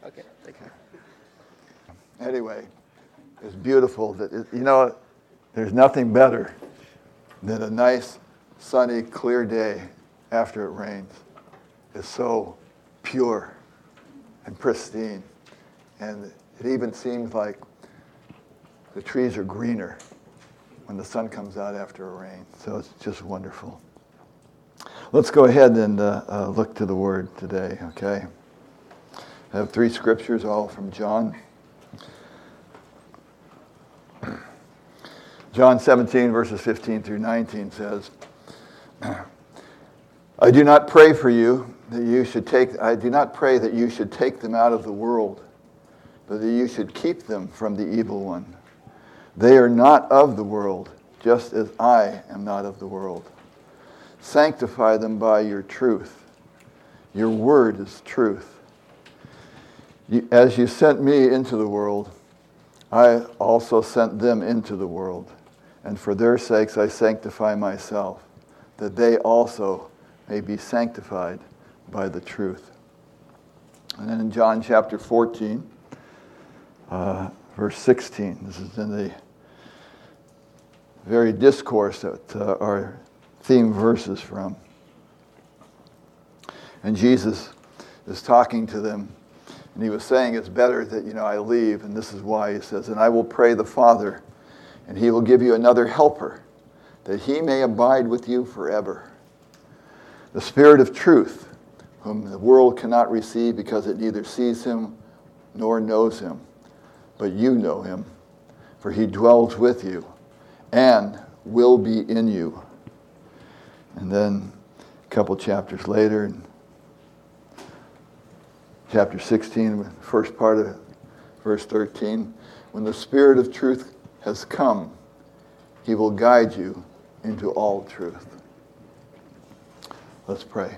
Okay, thank you. Anyway, it's beautiful. There's nothing better than a nice, sunny, clear day after it rains. It's so pure and pristine. And it even seems like the trees are greener when the sun comes out after a rain. So it's just wonderful. Let's go ahead and look to the Word today, okay? I have 3 scriptures, all from John. John 17, verses 15 through 19 says, I do not pray that you should take them out of the world, but that you should keep them from the evil one. They are not of the world, just as I am not of the world. Sanctify them by your truth. Your word is truth. As you sent me into the world, I also sent them into the world. And for their sakes I sanctify myself, that they also may be sanctified by the truth. And then in John chapter 14, verse 16, this is in the very discourse that our theme verse is from. And Jesus is talking to them, and he was saying, it's better that I leave, and this is why. He says, and I will pray the Father, and he will give you another helper, that he may abide with you forever. The Spirit of truth, whom the world cannot receive because it neither sees him nor knows him. But you know him, for he dwells with you and will be in you. And then a couple chapters later, in chapter 16, first part of verse 13, when the Spirit of truth has come, he will guide you into all truth. Let's pray.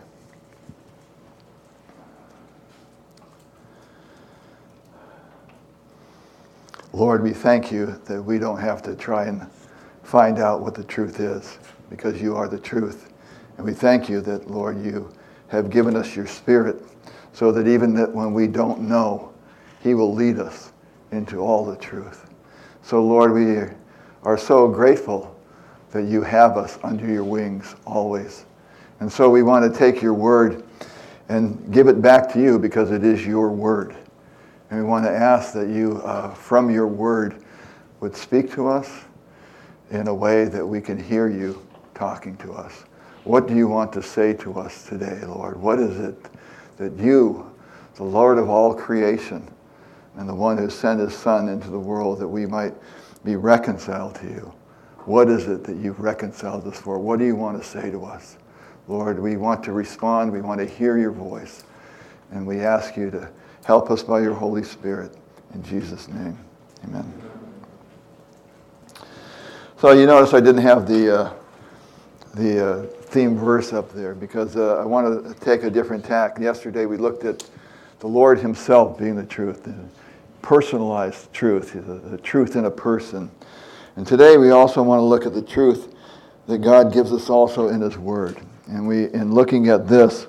Lord, we thank you that we don't have to try and find out what the truth is, because you are the truth. And we thank you that, Lord, you have given us your Spirit, so that even that when we don't know, he will lead us into all the truth. So, Lord, we are so grateful that you have us under your wings always. And so we want to take your word and give it back to you, because it is your word. And we want to ask that you, from your word, would speak to us in a way that we can hear you talking to us. What do you want to say to us today, Lord? What is it that you, the Lord of all creation, and the one who sent his Son into the world that we might be reconciled to you, what is it that you've reconciled us for? What do you want to say to us? Lord, we want to respond. We want to hear your voice. And we ask you to help us by your Holy Spirit. In Jesus' name, amen. So you notice I didn't have the theme verse up there, because I want to take a different tack. Yesterday we looked at the Lord himself being the truth, the personalized truth, the truth in a person. And today we also want to look at the truth that God gives us also in his word. And in looking at this,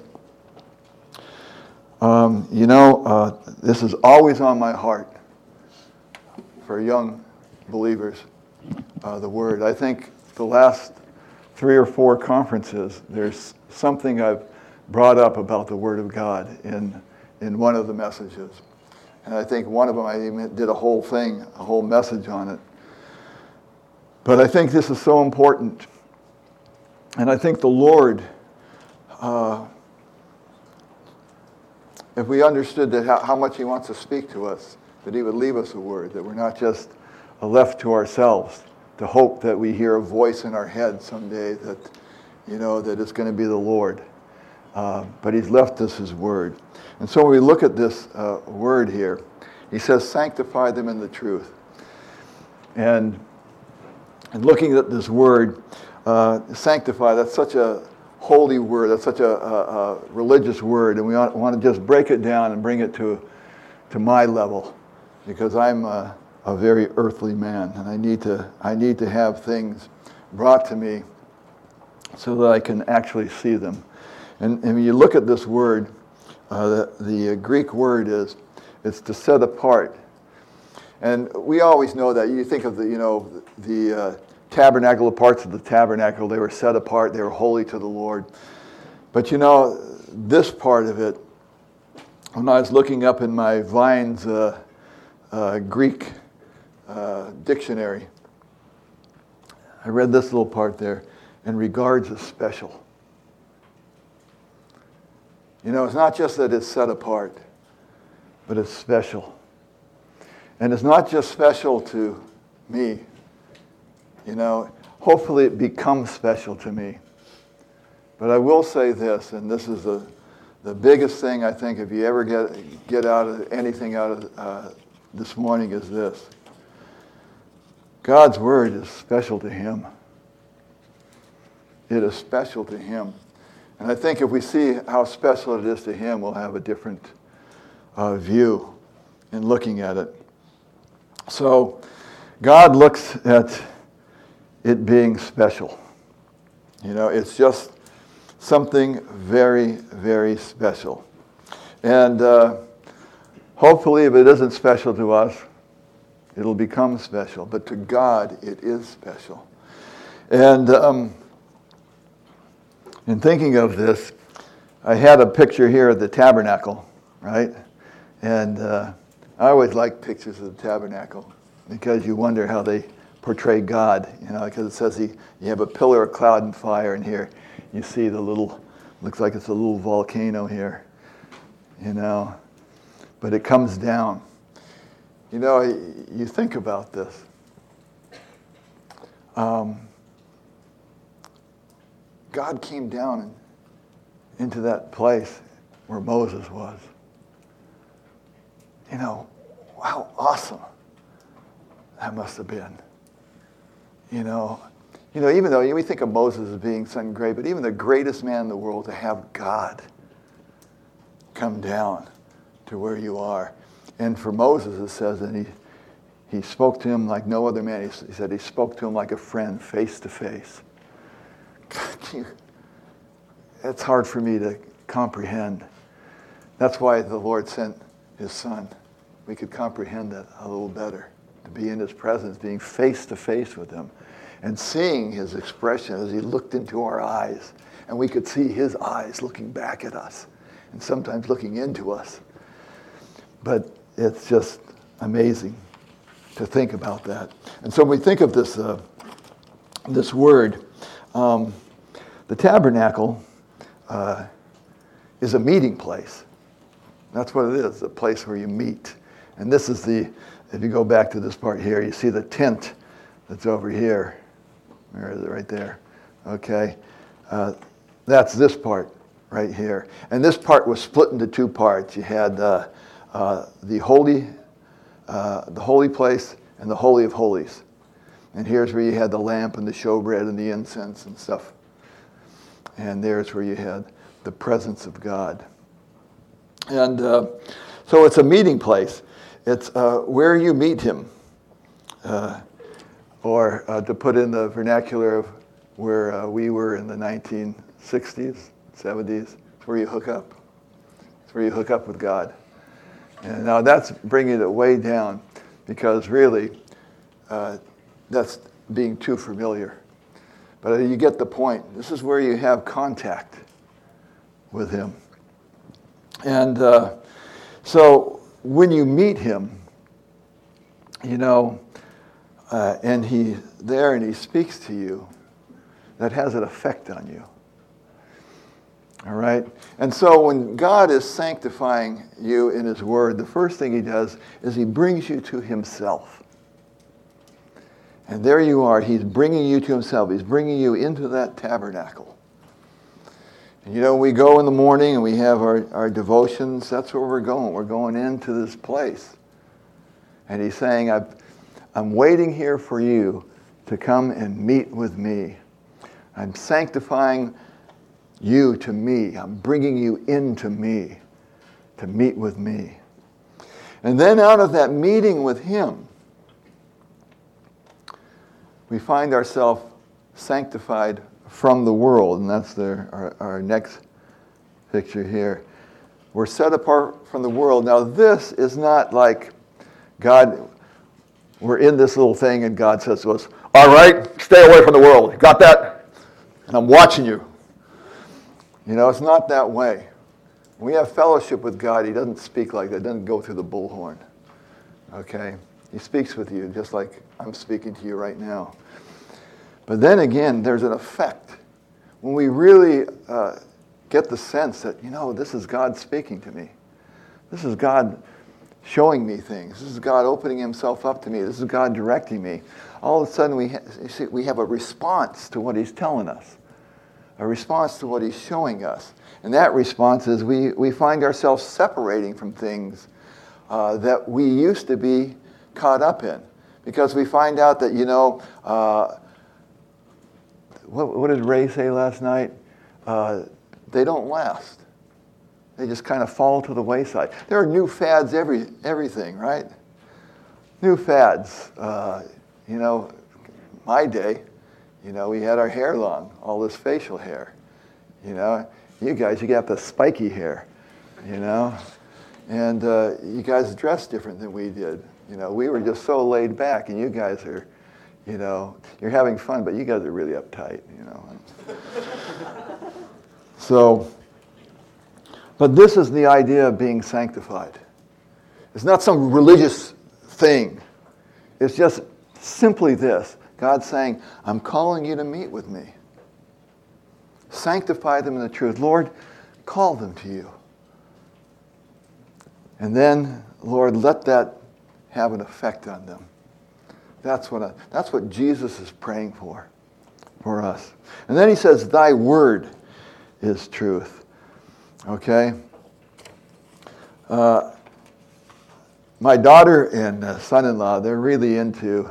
this is always on my heart for young believers, the word. I think the last 3 or 4 conferences, there's something I've brought up about the Word of God in one of the messages. And I think one of them I even did a whole message on it. But I think this is so important. And I think the Lord, if we understood that how much he wants to speak to us, that he would leave us a word, that we're not just left to ourselves to hope that we hear a voice in our head someday that it's going to be the Lord. But he's left us his word. And so when we look at this word here, he says, sanctify them in the truth. And looking at this word, sanctify, that's such a holy word, that's such a religious word, and we want to just break it down and bring it to my level, because I'm a very earthly man, and I need to have things brought to me so that I can actually see them. And when you look at this word, the Greek word is It's to set apart. And we always know that. You think of the tabernacle, the parts of the tabernacle, they were set apart, they were holy to the Lord. But this part of it, when I was looking up in my Vine's Greek dictionary, I read this little part there, and regards as special. It's not just that it's set apart, but it's special. And it's not just special to me. Hopefully it becomes special to me. But I will say this, and this is the biggest thing I think if you ever get out of anything out of this morning is this. God's word is special to him. It is special to him. And I think if we see how special it is to him, we'll have a different view in looking at it. So God looks at it being special. It's just something very, very special. And hopefully if it isn't special to us, it'll become special. But to God, it is special. And in thinking of this, I had a picture here of the tabernacle, right? And I always like pictures of the tabernacle because you wonder how they portray God, because it says you have a pillar of cloud and fire, and here you see looks like it's a little volcano here, but it comes down. You think about this. God came down into that place where Moses was. How awesome that must have been. Even though we think of Moses as being something great, but even the greatest man in the world, to have God come down to where you are. And for Moses, it says that he spoke to him like no other man. He said he spoke to him like a friend, face to face. It's hard for me to comprehend. That's why the Lord sent his son. We could comprehend that a little better. To be in his presence, being face to face with him, and seeing his expression as he looked into our eyes. And we could see his eyes looking back at us, and sometimes looking into us. But it's just amazing to think about that. And so when we think of this word, the tabernacle is a meeting place. That's what it is, a place where you meet. And this is if you go back to this part here, you see the tent that's over here. Where is it? Right there. Okay. That's this part right here. And this part was split into two parts. You had the holy place and the Holy of Holies. And here's where you had the lamp and the showbread and the incense and stuff. And there's where you had the presence of God. And so it's a meeting place. It's where you meet him. Or to put in the vernacular of where we were in the 1960s, 70s, it's where you hook up. It's where you hook up with God. And now that's bringing it way down, because really that's being too familiar. But you get the point. This is where you have contact with him. And so when you meet him, and he's there and he speaks to you, that has an effect on you. All right? And so when God is sanctifying you in his word, the first thing he does is he brings you to himself. And there you are. He's bringing you to himself. He's bringing you into that tabernacle. And we go in the morning and we have our devotions. That's where we're going. We're going into this place. And he's saying, I'm waiting here for you to come and meet with me. I'm sanctifying you to me. I'm bringing you into me to meet with me. And then out of that meeting with him, we find ourselves sanctified from the world. And that's our next picture here. We're set apart from the world. Now, this is not like God, we're in this little thing and God says to us, all right, stay away from the world. Got that? And I'm watching you. You know, it's not that way. When we have fellowship with God, he doesn't speak like that. He doesn't go through the bullhorn. Okay? He speaks with you just like I'm speaking to you right now. But then again, there's an effect. When we really get the sense that, you know, this is God speaking to me. This is God showing me things. This is God opening himself up to me. This is God directing me. All of a sudden, we have a response to what he's telling us, a response to what he's showing us. And that response is we find ourselves separating from things that we used to be caught up in. Because we find out that, you know, what did Ray say last night? They don't last. They just kind of fall to the wayside. There are new fads, everything, right? New fads. You know, my day, you know, we had our hair long, all this facial hair. You know, you guys, you got the spiky hair, you know. And you guys dress different than we did. You know, we were just so laid back, and you guys are, you know, you're having fun, but you guys are really uptight, you know. So, but this is the idea of being sanctified. It's not some religious thing. It's just simply this. God saying, I'm calling you to meet with me. Sanctify them in the truth. Lord, call them to you. And then, Lord, let that have an effect on them. That's what Jesus is praying for us. And then he says, thy word is truth. Okay? My daughter and son-in-law, they're really into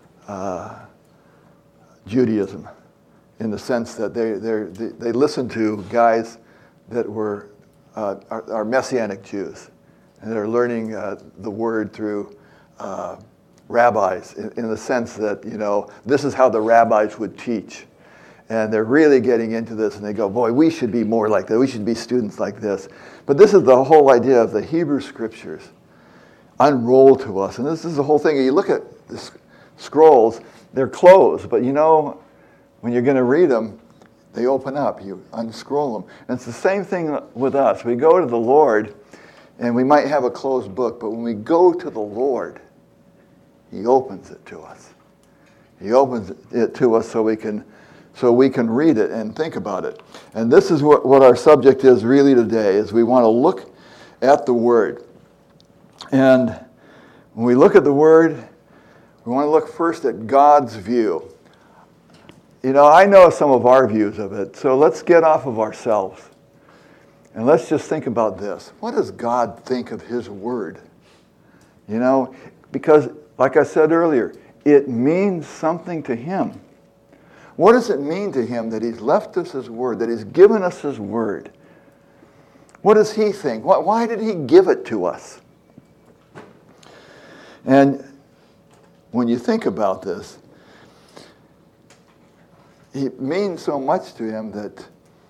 Judaism in the sense that they listen to guys that are Messianic Jews. And they're learning the word through rabbis in the sense that, you know, this is how the rabbis would teach. And they're really getting into this, and they go, boy, we should be more like that. We should be students like this. But this is the whole idea of the Hebrew Scriptures unrolled to us. And this is the whole thing. You look at the scrolls, they're closed. But, you know, when you're going to read them, they open up. You unscroll them. And it's the same thing with us. We go to the Lord, and we might have a closed book. But when we go to the Lord, he opens it to us. He opens it to us so we can read it and think about it. And this is what our subject is really today, is we want to look at the Word. And when we look at the Word, we want to look first at God's view. You know, I know some of our views of it, so let's get off of ourselves. And let's just think about this. What does God think of his Word? You know, because, like I said earlier, it means something to him. What does it mean to him that he's left us his word, that he's given us his word? What does he think? Why did he give it to us? And when you think about this, it means so much to him that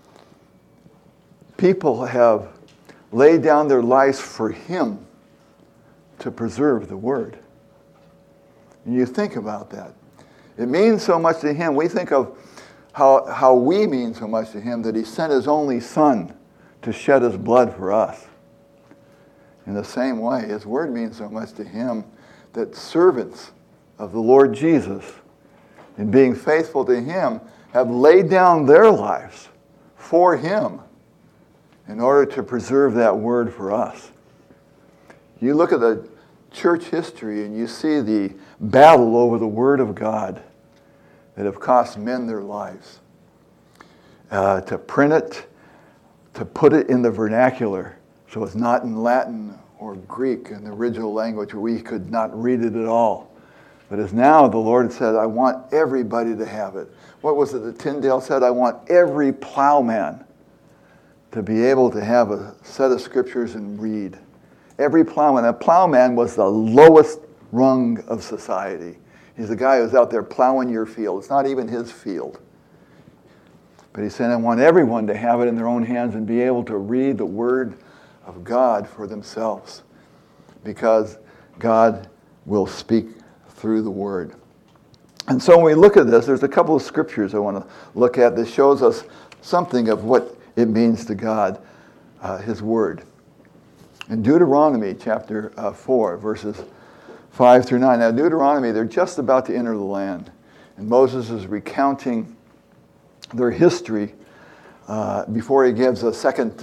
people have laid down their lives for him to preserve the word. And you think about that. It means so much to him. We think of how we mean so much to him that he sent his only son to shed his blood for us. In the same way, his word means so much to him that servants of the Lord Jesus, in being faithful to him, have laid down their lives for him in order to preserve that word for us. You look at the church history and you see the battle over the Word of God that have cost men their lives. To print it, to put it in the vernacular, so it's not in Latin or Greek in the original language where we could not read it at all. But as now the Lord said, I want everybody to have it. What was it that Tyndale said? I want every plowman to be able to have a set of scriptures and read. Every plowman. A plowman was the lowest rung of society. He's the guy who's out there plowing your field. It's not even his field. But he said, I want everyone to have it in their own hands and be able to read the word of God for themselves, because God will speak through the Word. And so when we look at this, there's a couple of scriptures I want to look at that shows us something of what it means to God, His Word. In Deuteronomy chapter 4, verses 5 through 9. Now, Deuteronomy, they're just about to enter the land. And Moses is recounting their history before he gives a second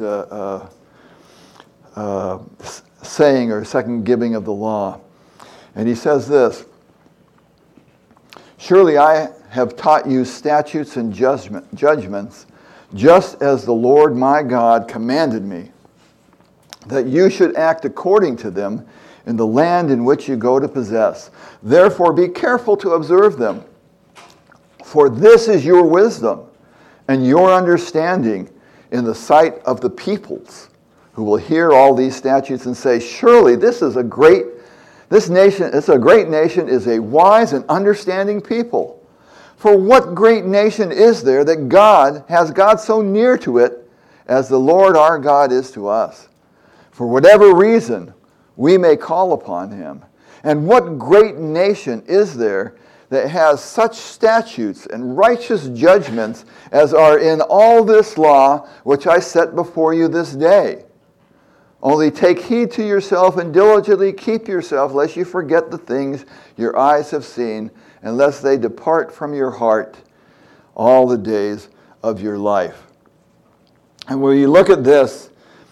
saying or second giving of the law. And he says this, "Surely I have taught you statutes and judgments, just as the Lord my God commanded me, that you should act according to them in the land in which you go to possess. Therefore be careful to observe them. For this is your wisdom and your understanding in the sight of the peoples, who will hear all these statutes and say, surely this is a great nation is a wise and understanding people. For what great nation is there that has God so near to it as the Lord our God is to us? For whatever reason, we may call upon him. And what great nation is there that has such statutes and righteous judgments as are in all this law which I set before you this day? Only take heed to yourself and diligently keep yourself, lest you forget the things your eyes have seen, and lest they depart from your heart all the days of your life." And when you look at this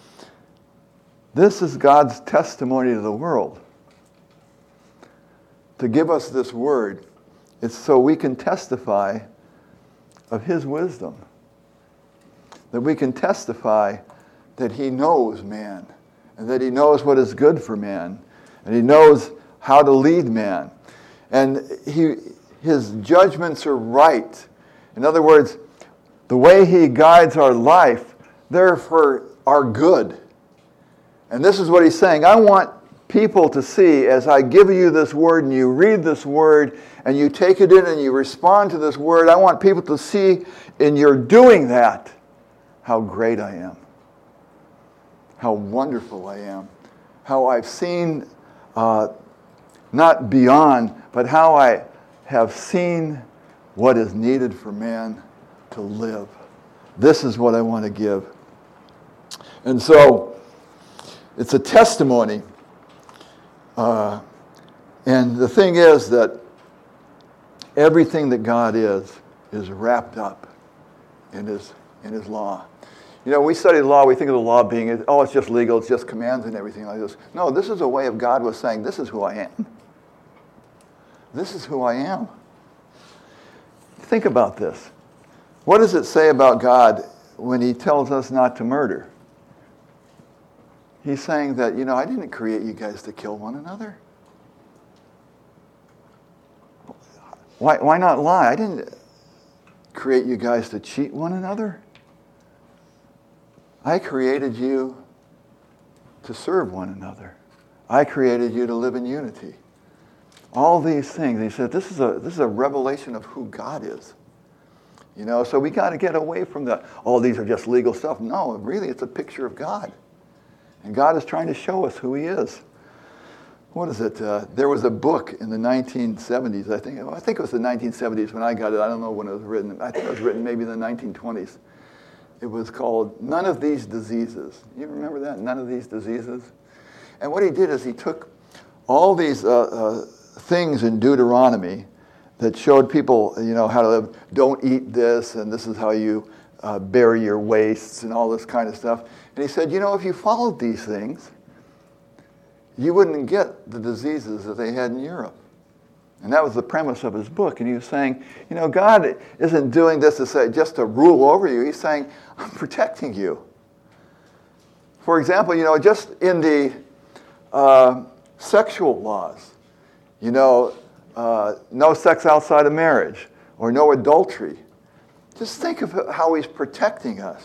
is God's testimony to the world. To give us this word, it's so we can testify of his wisdom. That we can testify that he knows man, and that he knows what is good for man, and he knows how to lead man. And his judgments are right. In other words, the way he guides our life, they're for our good. And this is what he's saying. I want people to see, as I give you this word and you read this word and you take it in and you respond to this word, I want people to see in your doing that how great I am, how wonderful I am, how I've seen, not beyond, but how I have seen what is needed for man to live. This is what I want to give. And so, it's a testimony. And the thing is that everything that God is wrapped up in his law. You know, we study the law, we think of the law being, it's just legal, it's just commands and everything like this. No, this is a way of God was saying, this is who I am. This is who I am. Think about this. What does it say about God when he tells us not to murder? He's saying that, I didn't create you guys to kill one another. Why not lie? I didn't create you guys to cheat one another. I created you to serve one another. I created you to live in unity. All these things. He said, this is a revelation of who God is. So we got to get away from these are just legal stuff. No, really, it's a picture of God. And God is trying to show us who he is. What is it? There was a book in the 1970s, I think it was the 1970s when I got it. I don't know when it was written. I think it was written maybe in the 1920s. It was called None of These Diseases. You remember that? None of These Diseases? And what he did is he took all these things in Deuteronomy that showed people, how to live. Don't eat this, and this is how you bury your wastes and all this kind of stuff. And he said, if you followed these things, you wouldn't get the diseases that they had in Europe. And that was the premise of his book. And he was saying, God isn't doing this just to rule over you. He's saying, I'm protecting you. For example, just in the sexual laws, no sex outside of marriage or no adultery. Just think of how he's protecting us.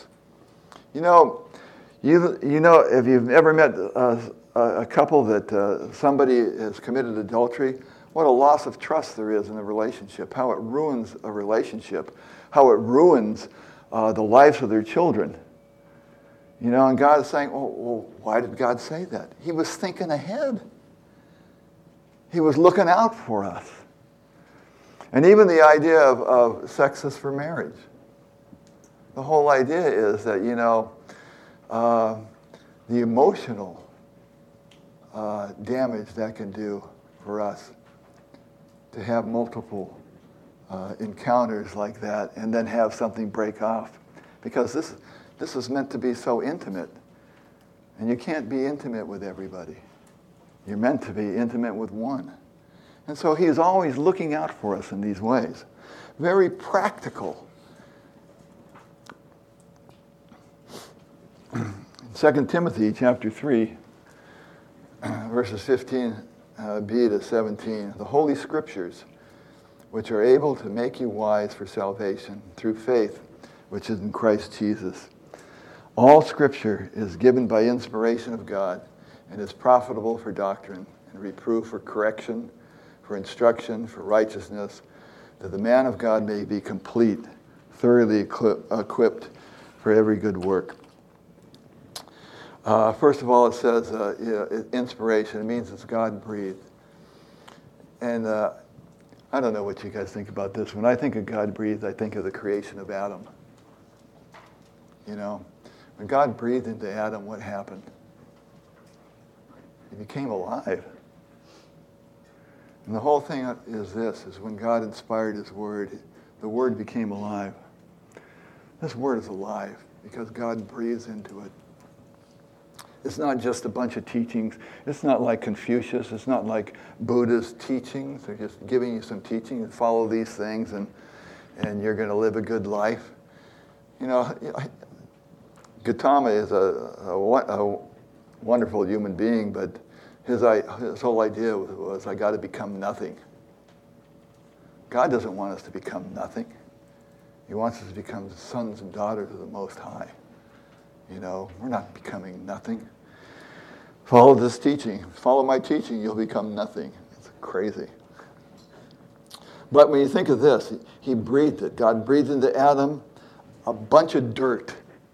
If you've ever met a couple that somebody has committed adultery, what a loss of trust there is in a relationship, how it ruins a relationship, how it ruins the lives of their children. And God is saying, well, why did God say that? He was thinking ahead. He was looking out for us. And even the idea of sex is for marriage. The whole idea is that, the emotional damage that can do for us to have multiple encounters like that and then have something break off. Because this is meant to be so intimate. And you can't be intimate with everybody. You're meant to be intimate with one. And so he's always looking out for us in these ways. Very practical. 2 Timothy chapter 3, verses 15b to 17. The Holy Scriptures, which are able to make you wise for salvation through faith, which is in Christ Jesus. All Scripture is given by inspiration of God and is profitable for doctrine and reproof, for correction, for instruction, for righteousness, that the man of God may be complete, thoroughly equipped for every good work. First of all, it says inspiration. It means it's God-breathed. And I don't know what you guys think about this. When I think of God-breathed, I think of the creation of Adam. When God breathed into Adam, what happened? He became alive. And the whole thing is when God inspired his word, the word became alive. This word is alive because God breathes into it. It's not just a bunch of teachings. It's not like Confucius. It's not like Buddha's teachings. They're just giving you some teaching and follow these things and you're going to live a good life. Gautama is a wonderful human being, but his whole idea was I got to become nothing. God doesn't want us to become nothing. He wants us to become sons and daughters of the Most High. We're not becoming nothing. Follow this teaching. Follow my teaching, you'll become nothing. It's crazy. But when you think of this, he breathed it. God breathed into Adam a bunch of dirt.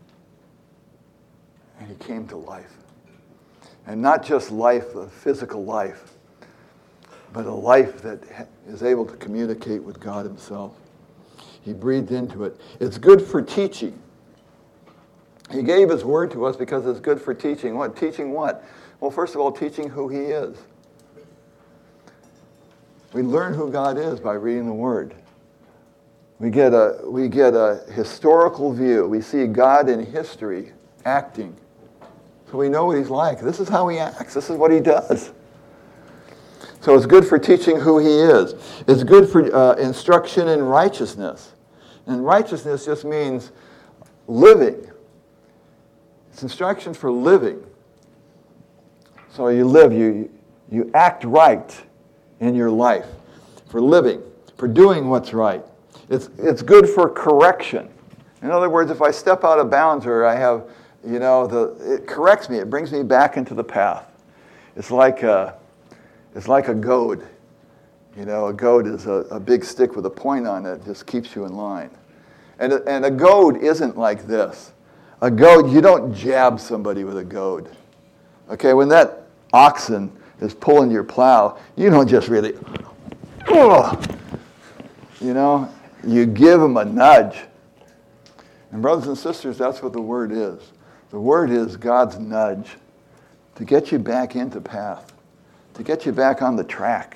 And he came to life. And not just life, a physical life, but a life that is able to communicate with God himself. He breathed into it. It's good for teaching. He gave his word to us because it's good for teaching. What? Teaching what? Well, first of all, teaching who he is. We learn who God is by reading the word. We get a historical view. We see God in history acting. So we know what he's like. This is how he acts. This is what he does. So it's good for teaching who he is. It's good for instruction in righteousness. And righteousness just means living. It's instruction for living. So you live, you act right in your life, for living, for doing what's right. It's good for correction. In other words, if I step out of bounds or I have, it corrects me. It brings me back into the path. It's like a goad. A goad is a big stick with a point on it. It just keeps you in line. And a goad isn't like this. A goad, you don't jab somebody with a goad. Okay, when that oxen is pulling your plow, you don't just really, you give them a nudge. And brothers and sisters, that's what the word is. The word is God's nudge to get you back into path, to get you back on the track,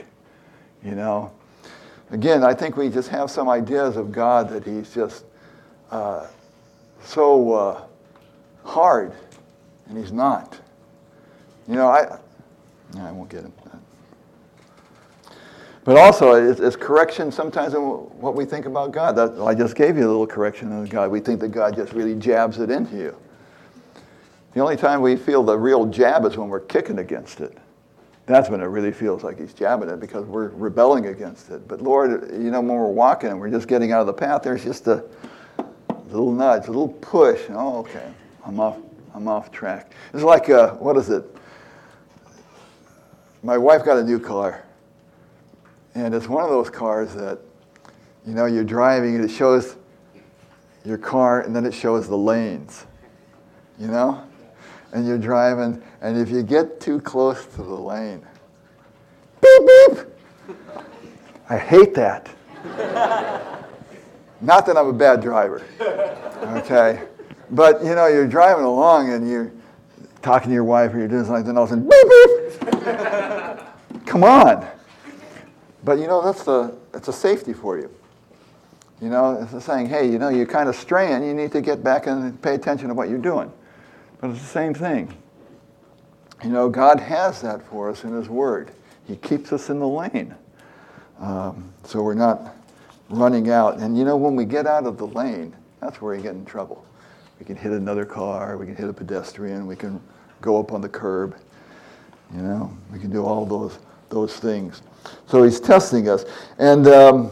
Again, I think we just have some ideas of God that he's just so hard, and he's not. I won't get into that. But also, it's correction sometimes in what we think about God. I just gave you a little correction on God. We think that God just really jabs it into you. The only time we feel the real jab is when we're kicking against it. That's when it really feels like he's jabbing it because we're rebelling against it. But Lord, when we're walking and we're just getting out of the path, there's just a little nudge, a little push. Oh, okay, I'm off track. It's like, what is it? My wife got a new car. And it's one of those cars that, you're driving and it shows your car and then it shows the lanes. you know? And you're driving, and if you get too close to the lane, beep, beep. I hate that. Not that I'm a bad driver, okay? But, you know, you're driving along, and you're talking to your wife, or you're doing something, and all of a sudden, beep, beep. Come on. But, you know, it's a safety for you. You know, it's saying, hey, you know, you're kind of straying. You need to get back and pay attention to what you're doing. But it's the same thing. You know, God has that for us in His Word. He keeps us in the lane. So we're not running out. And, you know, when we get out of the lane, that's where we get in trouble. We can hit another car. We can hit a pedestrian. We can go up on the curb. You know, we can do all those things. So He's testing us. And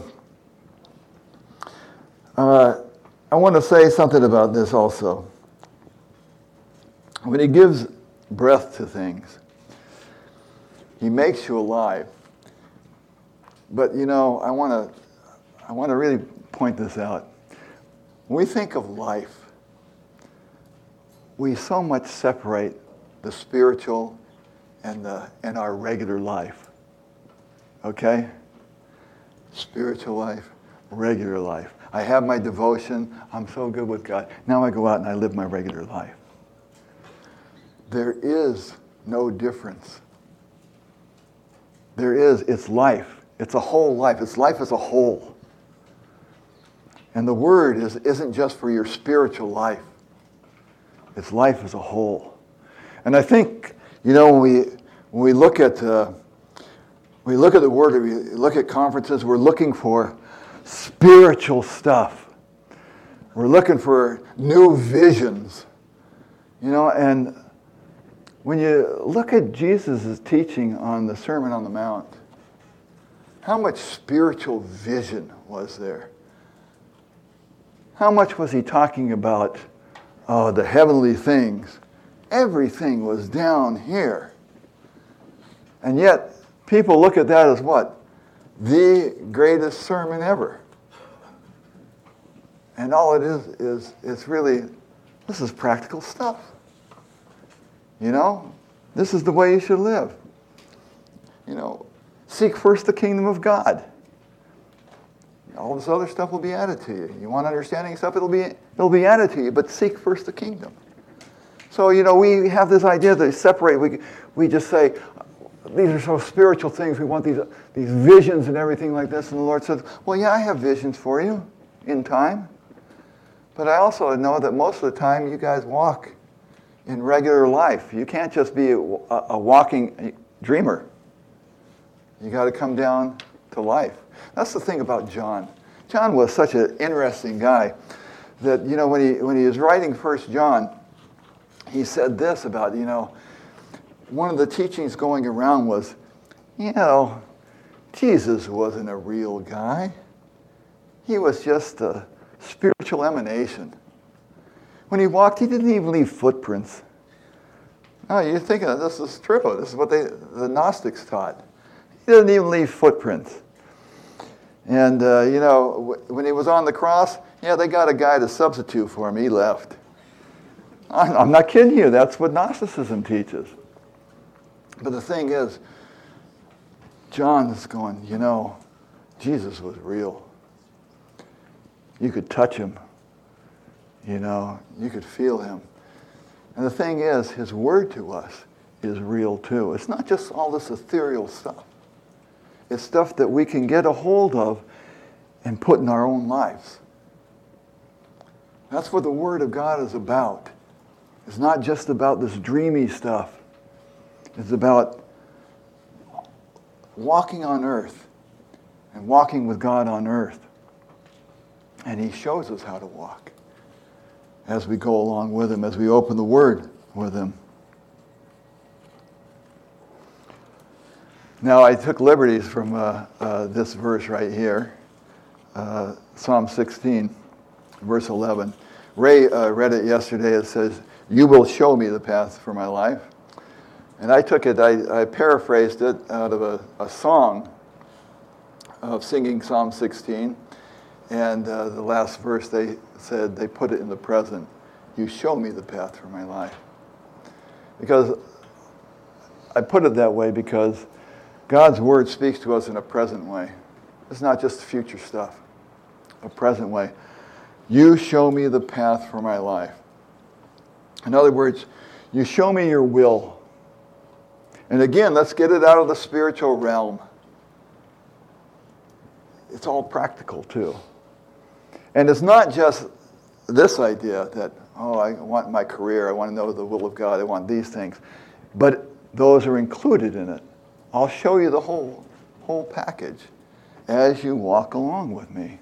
I want to say something about this also. When He gives breath to things, He makes you alive. But, you know, I want to really point this out. When we think of life, we so much separate the spiritual and our regular life. Okay? Spiritual life, regular life. I have my devotion. I'm so good with God. Now I go out and I live my regular life. There is no difference. There is. It's life. It's a whole life. It's life as a whole. And the Word isn't just for your spiritual life. It's life as a whole. And I think, you know, when we look at the Word, we look at conferences, we're looking for spiritual stuff. We're looking for new visions. You know, and when you look at Jesus' teaching on the Sermon on the Mount, how much spiritual vision was there? How much was He talking about the heavenly things? Everything was down here. And yet, people look at that as what? The greatest sermon ever. And all it is it's really, this is practical stuff. You know, this is the way you should live. You know, seek first the kingdom of God. All this other stuff will be added to you. You want understanding stuff, it'll be added to you, but seek first the kingdom. So, you know, we have this idea that separate. We just say, these are so spiritual things. We want these visions and everything like this. And the Lord says, well, yeah, I have visions for you in time. But I also know that most of the time you guys walk in regular life. You can't just be a walking dreamer. You got to come down to life. That's the thing about John. John was such an interesting guy that, you know, when he was writing 1 John, he said this about, you know, one of the teachings going around was, you know, Jesus wasn't a real guy. He was just a spiritual emanation. When he walked, he didn't even leave footprints. Oh, you're thinking this is true. This is what the Gnostics taught. He didn't even leave footprints. And, you know, when he was on the cross, yeah, they got a guy to substitute for him. He left. I'm not kidding you. That's what Gnosticism teaches. But the thing is, John is going, you know, Jesus was real. You could touch him. You know, you could feel him. And the thing is, his word to us is real too. It's not just all this ethereal stuff. It's stuff that we can get a hold of and put in our own lives. That's what the Word of God is about. It's not just about this dreamy stuff. It's about walking on earth and walking with God on earth. And He shows us how to walk as we go along with Him, as we open the Word with Him. Now, I took liberties from this verse right here, Psalm 16, verse 11. Ray read it yesterday. It says, "You will show me the path for my life." And I took it, I paraphrased it out of a song of singing Psalm 16. And the last verse, they said, they put it in the present. you show me the path for my life. Because I put it that way because God's word speaks to us in a present way. It's not just future stuff, a present way. You show me the path for my life. In other words, you show me your will. And again, let's get it out of the spiritual realm. It's all practical too. And it's not just this idea that, I want my career, I want to know the will of God, I want these things. But those are included in it. I'll show you the whole package as you walk along with me.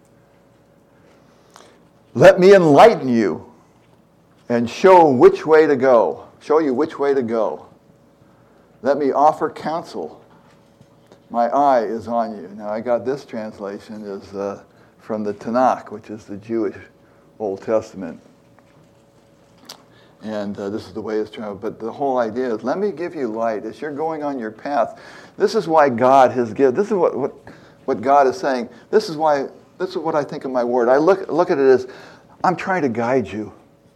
Let me enlighten you and show which way to go. Show you which way to go. Let me offer counsel. My eye is on you. Now I got this translation is from the Tanakh, which is the Jewish Old Testament. And this is the way it's traveled. But the whole idea is, let me give you light as you're going on your path. This is why God has given. This is what God is saying. This is what I think of my word. I look at it as, I'm trying to guide you.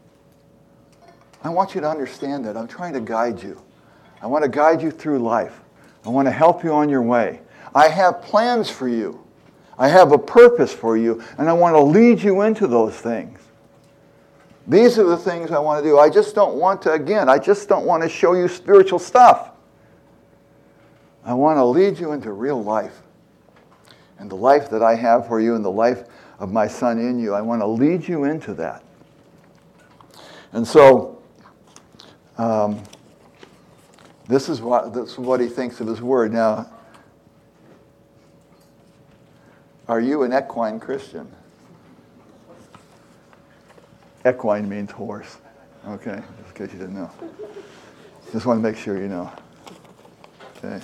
I want you to understand that. I'm trying to guide you. I want to guide you through life. I want to help you on your way. I have plans for you. I have a purpose for you, and I want to lead you into those things. These are the things I want to do. I just don't want to show you spiritual stuff. I want to lead you into real life. And the life that I have for you and the life of my Son in you, I want to lead you into that. And so, this is what he thinks of his word. Now, are you an equine Christian? Equine means horse. Okay, just in case you didn't know. Just want to make sure you know. Okay.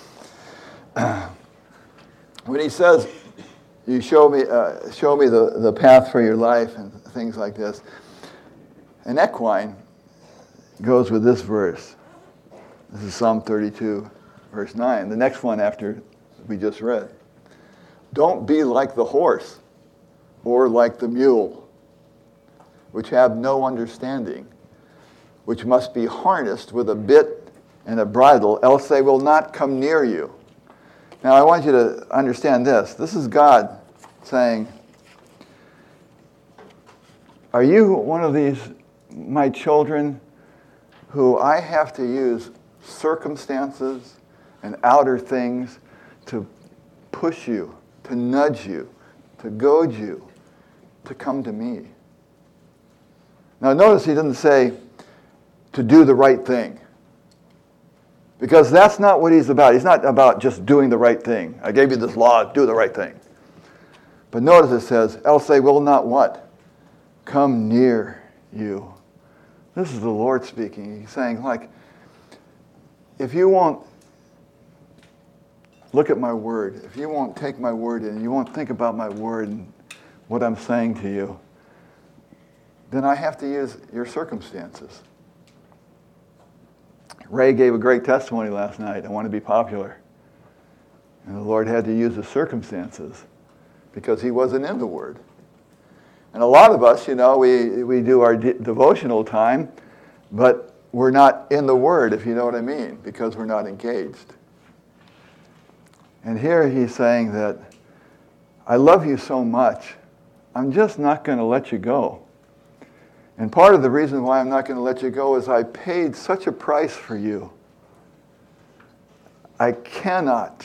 When he says, you show me the path for your life and things like this, an equine goes with this verse. This is Psalm 32, verse 9. The next one after we just read. Don't be like the horse or like the mule, which have no understanding, which must be harnessed with a bit and a bridle, else they will not come near you. Now I want you to understand this. This is God saying, are you one of these, my children, who I have to use circumstances and outer things to push you, to nudge you, to goad you, to come to me? Now notice he doesn't say to do the right thing. Because that's not what he's about. He's not about just doing the right thing. I gave you this law, do the right thing. But notice it says, else they will not what? Come near you. This is the Lord speaking. He's saying, like, if you won't look at my word, if you won't take my word in, you won't think about my word and what I'm saying to you, then I have to use your circumstances. Ray gave a great testimony last night. I want to be popular. And the Lord had to use the circumstances because he wasn't in the Word. And a lot of us, we do our devotional time, but we're not in the Word, if you know what I mean, because we're not engaged. And here he's saying that, I love you so much, I'm just not going to let you go. And part of the reason why I'm not going to let you go is I paid such a price for you. I cannot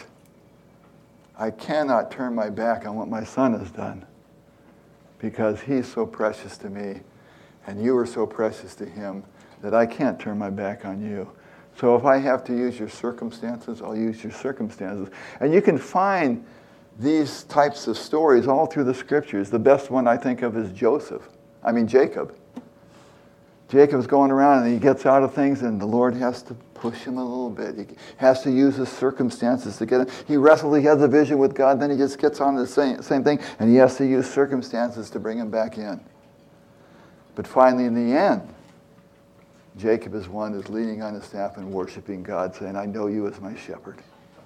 turn my back on what my Son has done because he's so precious to me and you are so precious to him that I can't turn my back on you. So if I have to use your circumstances, I'll use your circumstances. And you can find these types of stories all through the scriptures. The best one I think of is Jacob. Jacob's going around and he gets out of things and the Lord has to push him a little bit. He has to use his circumstances to get him. He wrestles, he has a vision with God, then he just gets on to the same thing and he has to use circumstances to bring him back in. But finally in the end, Jacob is one who's leaning on his staff and worshiping God, saying, I know you as my shepherd.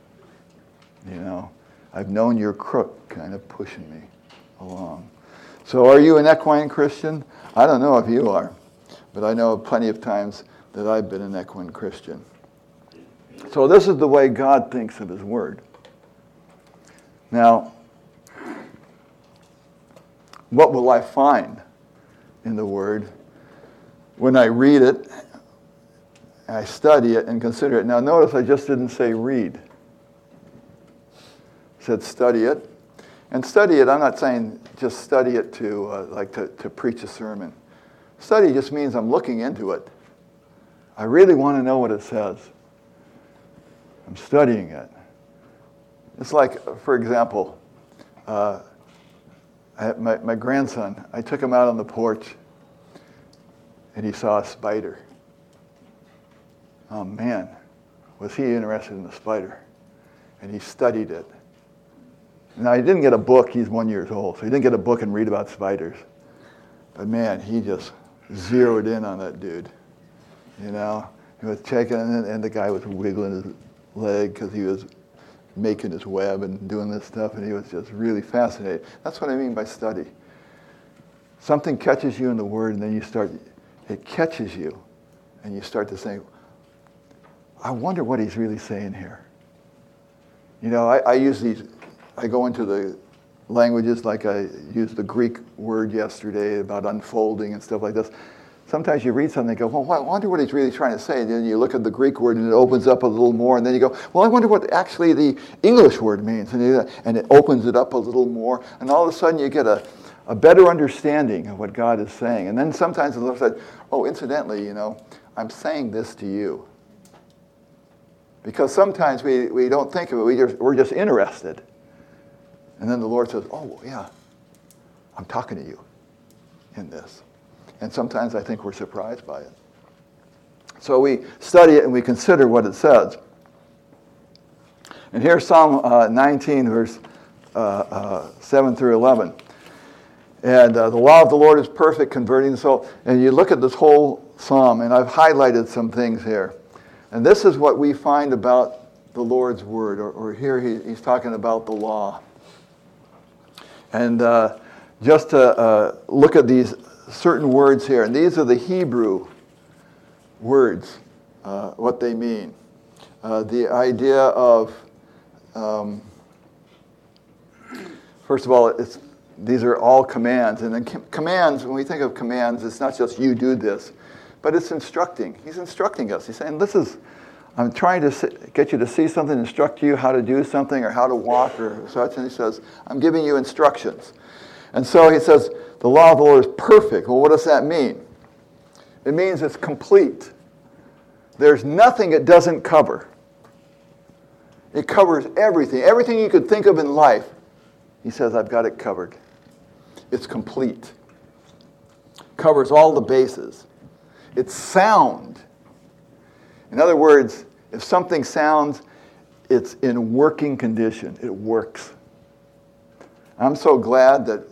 I've known your crook kind of pushing me along. So are you an equine Christian? I don't know if you are. But I know plenty of times that I've been an equine Christian. So this is the way God thinks of his word. Now, what will I find in the word when I read it, I study it, and consider it? Now notice I just didn't say read. I said study it. And study it, I'm not saying just study it to preach a sermon. Study just means I'm looking into it. I really want to know what it says. I'm studying it. It's like, for example, my grandson, I took him out on the porch and he saw a spider. Oh man, was he interested in the spider. And he studied it. Now he didn't get a book, he's 1 year old, so he didn't get a book and read about spiders. But man, he just zeroed in on that dude. You know, he was checking and the guy was wiggling his leg because he was making his web and doing this stuff, and he was just really fascinated. That's what I mean by study. Something catches you in the Word, and then it catches you, and you start to think, I wonder what he's really saying here. You know, I go into the languages, like I used the Greek word yesterday about unfolding and stuff like this. Sometimes you read something and go, well, I wonder what he's really trying to say. And then you look at the Greek word and it opens up a little more. And then you go, well, I wonder what actually the English word means. And it opens it up a little more. And all of a sudden you get a better understanding of what God is saying. And then sometimes the Lord said, oh, incidentally, you know, I'm saying this to you. Because sometimes we don't think of it. We're just interested. And then the Lord says, oh, yeah, I'm talking to you in this. And sometimes I think we're surprised by it. So we study it and we consider what it says. And here's Psalm 19, verse 7 through 11. And the law of the Lord is perfect, converting the soul. And you look at this whole psalm, and I've highlighted some things here. And this is what we find about the Lord's word, or here he's talking about the law. And just to look at these certain words here, and these are the Hebrew words, what they mean. The idea of, first of all, these are all commands. And then commands, when we think of commands, it's not just you do this, but it's instructing. He's instructing us. He's saying, I'm trying to get you to see something, instruct you how to do something or how to walk or such. And he says, I'm giving you instructions. And so he says, the law of the Lord is perfect. Well, what does that mean? It means it's complete. There's nothing it doesn't cover. It covers everything. Everything you could think of in life, he says, I've got it covered. It's complete. Covers all the bases. It's sound. In other words, if something sounds, it's in working condition. It works. I'm so glad that,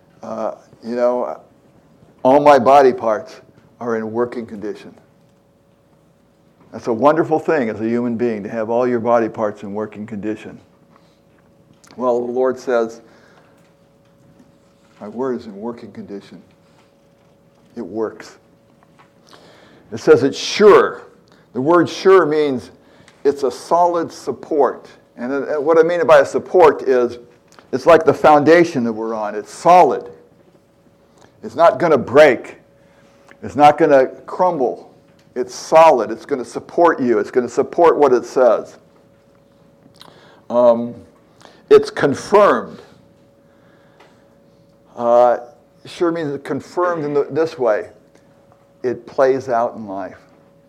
all my body parts are in working condition. That's a wonderful thing as a human being, to have all your body parts in working condition. Well, the Lord says, my word is in working condition. It works. It says it's sure. The word sure means it's a solid support. And what I mean by a support is it's like the foundation that we're on. It's solid. It's not going to break. It's not going to crumble. It's solid. It's going to support you. It's going to support what it says. It's confirmed. Sure means it's confirmed in this way. It plays out in life.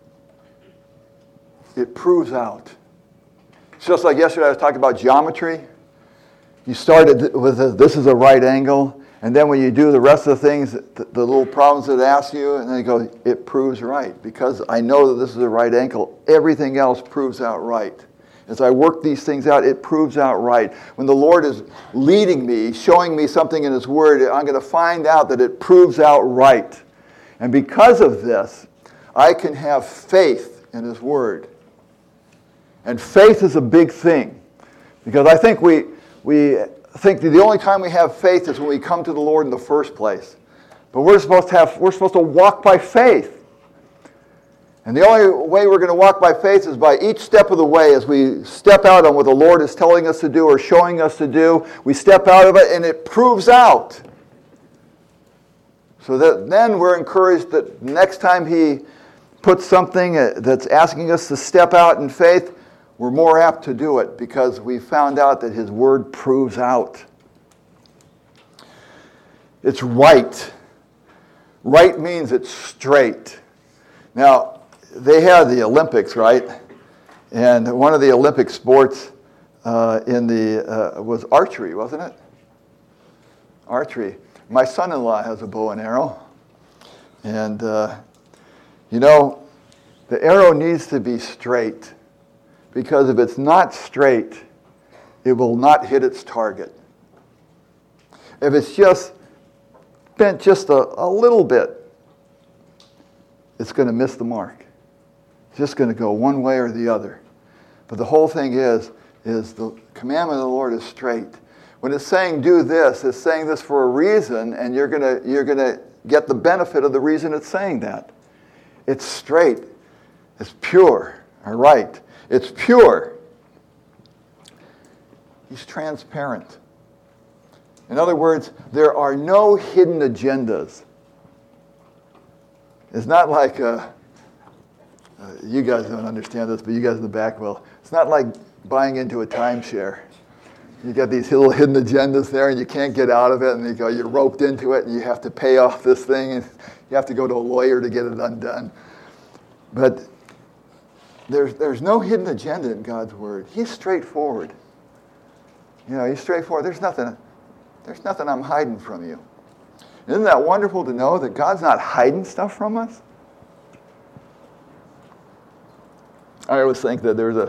It proves out. It's just like yesterday I was talking about geometry. You started with this is a right angle, and then when you do the rest of the things, the little problems that ask you, and then you go, it proves right. Because I know that this is a right angle, everything else proves out right. As I work these things out, it proves out right. When the Lord is leading me, showing me something in His Word, I'm going to find out that it proves out right. And because of this, I can have faith in His Word. And faith is a big thing. Because I think we think that the only time we have faith is when we come to the Lord in the first place. But we're supposed to walk by faith. And the only way we're going to walk by faith is by each step of the way. As we step out on what the Lord is telling us to do or showing us to do, we step out of it and it proves out. So that then we're encouraged that next time He puts something that's asking us to step out in faith, we're more apt to do it because we found out that His Word proves out. It's right. Right means it's straight. Now, they had the Olympics, right? And one of the Olympic sports was archery, wasn't it? Archery. My son-in-law has a bow and arrow. And, the arrow needs to be straight. Because if it's not straight, it will not hit its target. If it's just bent just a little bit, it's going to miss the mark. It's just going to go one way or the other. But the whole thing is the commandment of the Lord is straight. When it's saying do this, it's saying this for a reason, and you're going to get the benefit of the reason it's saying that. It's straight. It's pure. All right. It's pure. He's transparent. In other words, there are no hidden agendas. It's not like, you guys don't understand this, but you guys in the back will. It's not like buying into a timeshare. You got these little hidden agendas there and you can't get out of it, and you're roped into it and you have to pay off this thing and you have to go to a lawyer to get it undone. But there's no hidden agenda in God's Word. He's straightforward. He's straightforward. There's nothing I'm hiding from you. Isn't that wonderful to know that God's not hiding stuff from us? I always think that there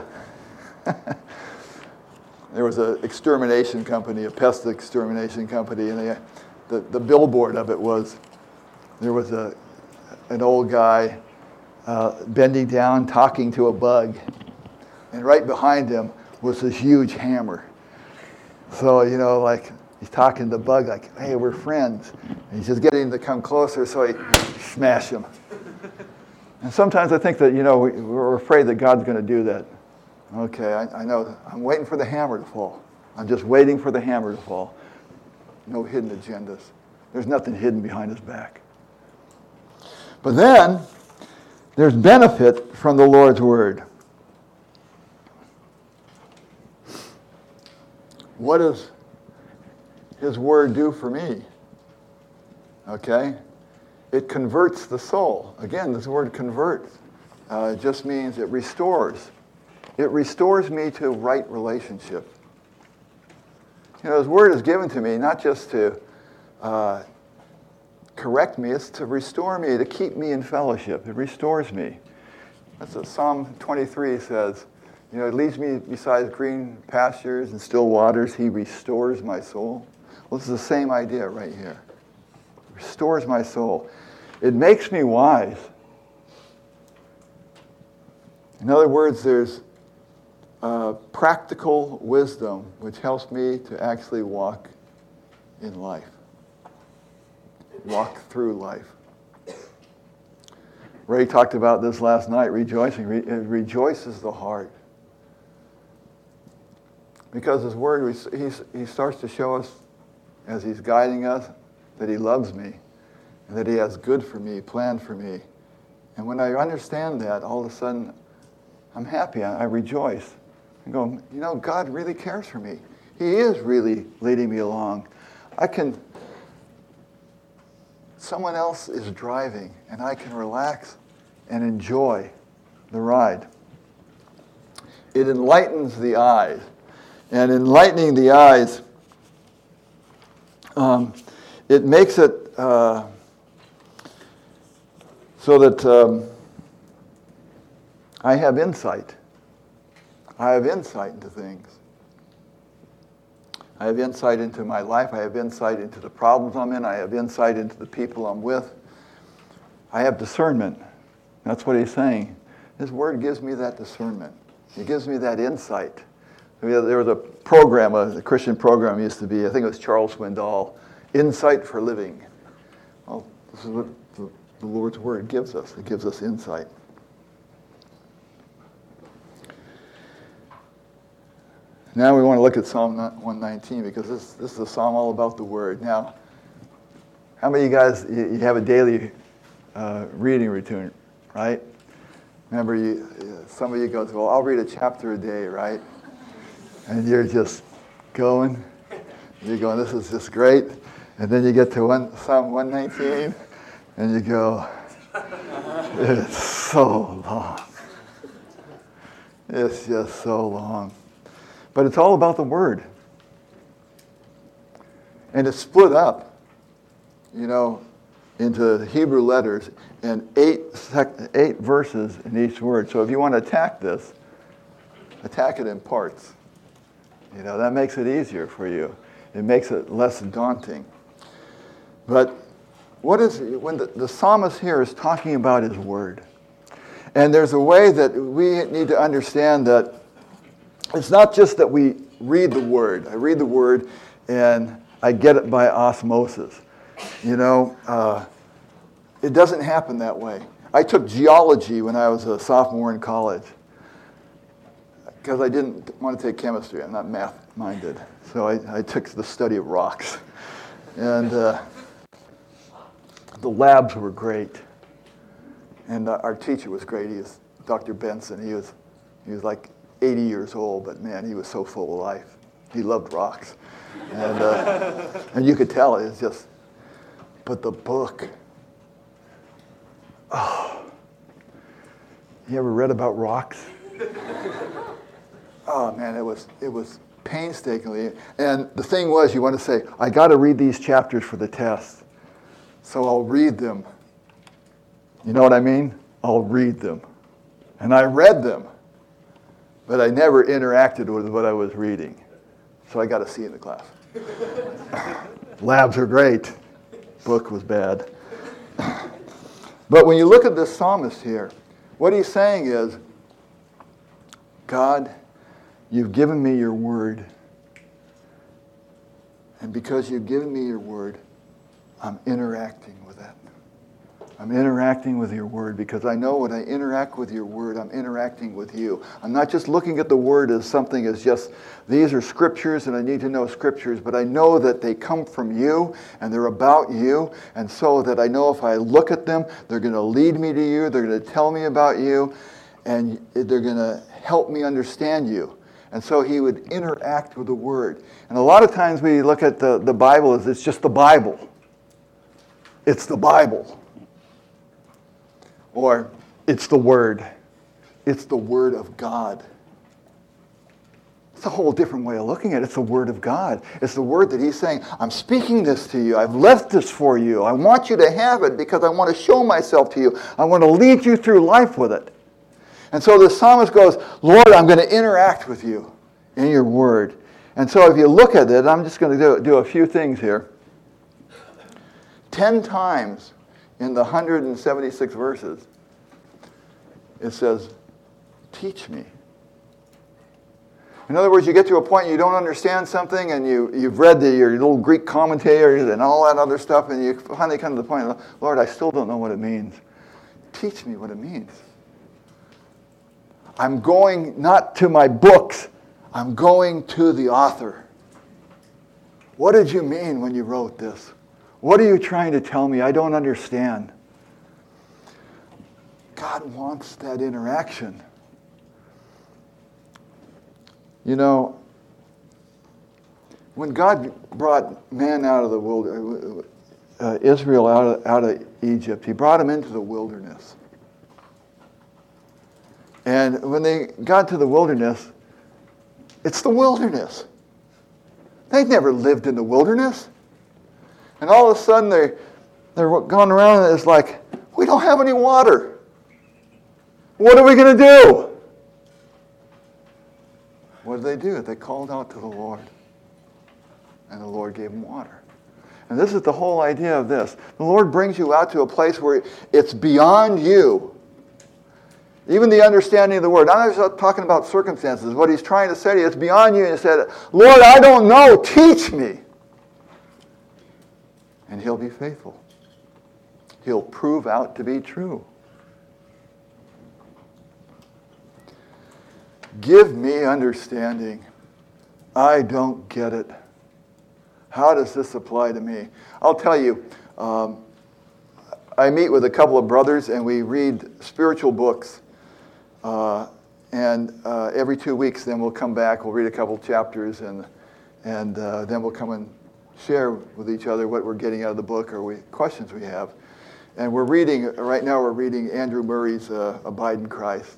was an extermination company, a pest extermination company, and the billboard of it was, there was an old guy bending down, talking to a bug, and right behind him was this huge hammer. So, like, he's talking to the bug like, hey, we're friends. And he's just getting him to come closer, so he smash him. And sometimes I think that, we're afraid that God's going to do that. Okay, I know. I'm waiting for the hammer to fall. I'm just waiting for the hammer to fall. No hidden agendas. There's nothing hidden behind his back. But then, there's benefit from the Lord's Word. What does His Word do for me? Okay? It converts the soul. Again, this word converts just means it restores. It restores me to right relationship. His Word is given to me not just to correct me, it's to restore me, to keep me in fellowship. It restores me. That's what Psalm 23 says. It leads me beside green pastures and still waters. He restores my soul. Well, this is the same idea right here. Restores my soul. It makes me wise. In other words, there's practical wisdom which helps me to actually walk in life. Walk through life. Ray talked about this last night, rejoicing. It rejoices the heart. Because His Word, He starts to show us, as He's guiding us, that He loves me and that He has good for me, planned for me. And when I understand that, all of a sudden, I'm happy. I rejoice. I go, God really cares for me. He is really leading me along. Someone else is driving, and I can relax and enjoy the ride. It enlightens the eyes. And enlightening the eyes, it makes it so that I have insight. I have insight into things. I have insight into my life. I have insight into the problems I'm in. I have insight into the people I'm with. I have discernment. That's what he's saying. His Word gives me that discernment. It gives me that insight. There was a program, a Christian program used to be, I think it was Charles Swindoll, Insight for Living. Well, This is what the Lord's Word gives us. It gives us insight. Now we want to look at Psalm 119 because this is a psalm all about the Word. Now, how many of you guys, you have a daily reading routine, right? Remember, some of you go, well, I'll read a chapter a day, right? And you're just going. You're going, this is just great. And then you get to Psalm 119, and you go, it's so long. It's just so long. But it's all about the Word. And it's split up, into Hebrew letters and 8 verses in each word. So if you want to attack this, attack it in parts. That makes it easier for you. It makes it less daunting. But when the psalmist here is talking about his Word, and there's a way that we need to understand that it's not just that we read the Word. I read the Word and I get it by osmosis. It doesn't happen that way. I took geology when I was a sophomore in college because I didn't want to take chemistry. I'm not math-minded. So I took the study of rocks. And the labs were great. And our teacher was great. He was Dr. Benson. He was like 80 years old, but man, he was so full of life. He loved rocks. And you could tell it's just, but the book, you ever read about rocks? Oh man, it was painstakingly. And the thing was, you want to say, I got to read these chapters for the test. So I'll read them. You know what I mean? I'll read them. And I read them, but I never interacted with what I was reading. So I got a C in the class. Labs are great. Book was bad. But when you look at this psalmist here, what he's saying is, God, you've given me your Word. And because you've given me your Word, I'm interacting with that. I'm interacting with your Word because I know when I interact with your Word, I'm interacting with you. I'm not just looking at the Word as something as just, these are Scriptures and I need to know Scriptures, but I know that they come from you and they're about you, and so that I know if I look at them, they're going to lead me to you, they're going to tell me about you, and they're going to help me understand you. And so he would interact with the Word. And a lot of times we look at the Bible as it's just the Bible. It's the Bible. Or it's the Word. It's the Word of God. It's a whole different way of looking at it. It's the Word of God. It's the Word that he's saying, I'm speaking this to you. I've left this for you. I want you to have it because I want to show myself to you. I want to lead you through life with it. And so the psalmist goes, Lord, I'm going to interact with you in your Word. And so if you look at it, I'm just going to do a few things here. 10 times in the 176 verses, it says, teach me. In other words, you get to a point you don't understand something, and you've read your little Greek commentators and all that other stuff, and you finally come to the point, Lord, I still don't know what it means. Teach me what it means. I'm going not to my books, I'm going to the author. What did you mean when you wrote this? What are you trying to tell me? I don't understand. God wants that interaction. When God brought man out of the wilderness, Israel out of Egypt, he brought them into the wilderness. And when they got to the wilderness, it's the wilderness. They'd never lived in the wilderness. And all of a sudden, they're going around and it's like, we don't have any water. What are we going to do? What did they do? They called out to the Lord. And the Lord gave them water. And this is the whole idea of this. The Lord brings you out to a place where it's beyond you. Even the understanding of the Word. I'm not just talking about circumstances. What he's trying to say to you, it's beyond you. And he said, Lord, I don't know. Teach me. And he'll be faithful. He'll prove out to be true. Give me understanding. I don't get it. How does this apply to me? I'll tell you, I meet with a couple of brothers and we read spiritual books. And every 2 weeks, then we'll come back, we'll read a couple chapters, and then we'll come and share with each other what we're getting out of the book or questions we have. And right now we're reading Andrew Murray's Abide in Christ.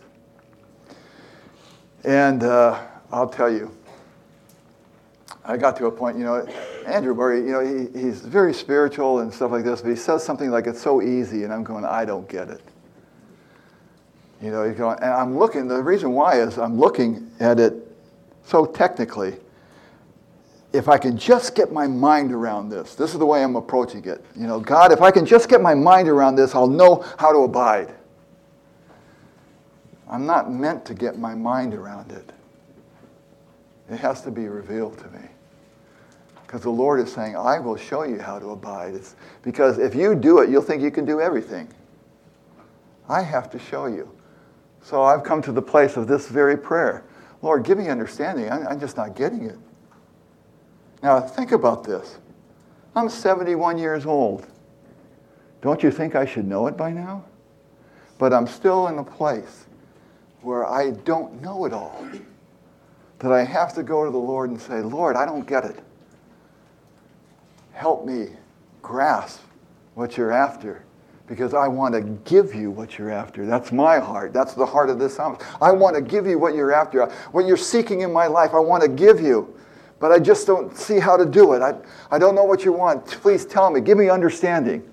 And I'll tell you, I got to a point, Andrew Murray, he's very spiritual and stuff like this, but he says something like it's so easy, and I'm going, I don't get it. He's going, and I'm looking, the reason why is I'm looking at it so technically. If I can just get my mind around this is the way I'm approaching it. God, if I can just get my mind around this, I'll know how to abide. I'm not meant to get my mind around it. It has to be revealed to me. Because the Lord is saying, I will show you how to abide. Because if you do it, you'll think you can do everything. I have to show you. So I've come to the place of this very prayer. Lord, give me understanding. I'm just not getting it. Now, think about this. I'm 71 years old. Don't you think I should know it by now? But I'm still in a place where I don't know it all. That I have to go to the Lord and say, Lord, I don't get it. Help me grasp what you're after, because I want to give you what you're after. That's my heart. That's the heart of this psalm. I want to give you what you're after. What you're seeking in my life, I want to give you. But I just don't see how to do it. I don't know what you want. Please tell me. Give me understanding.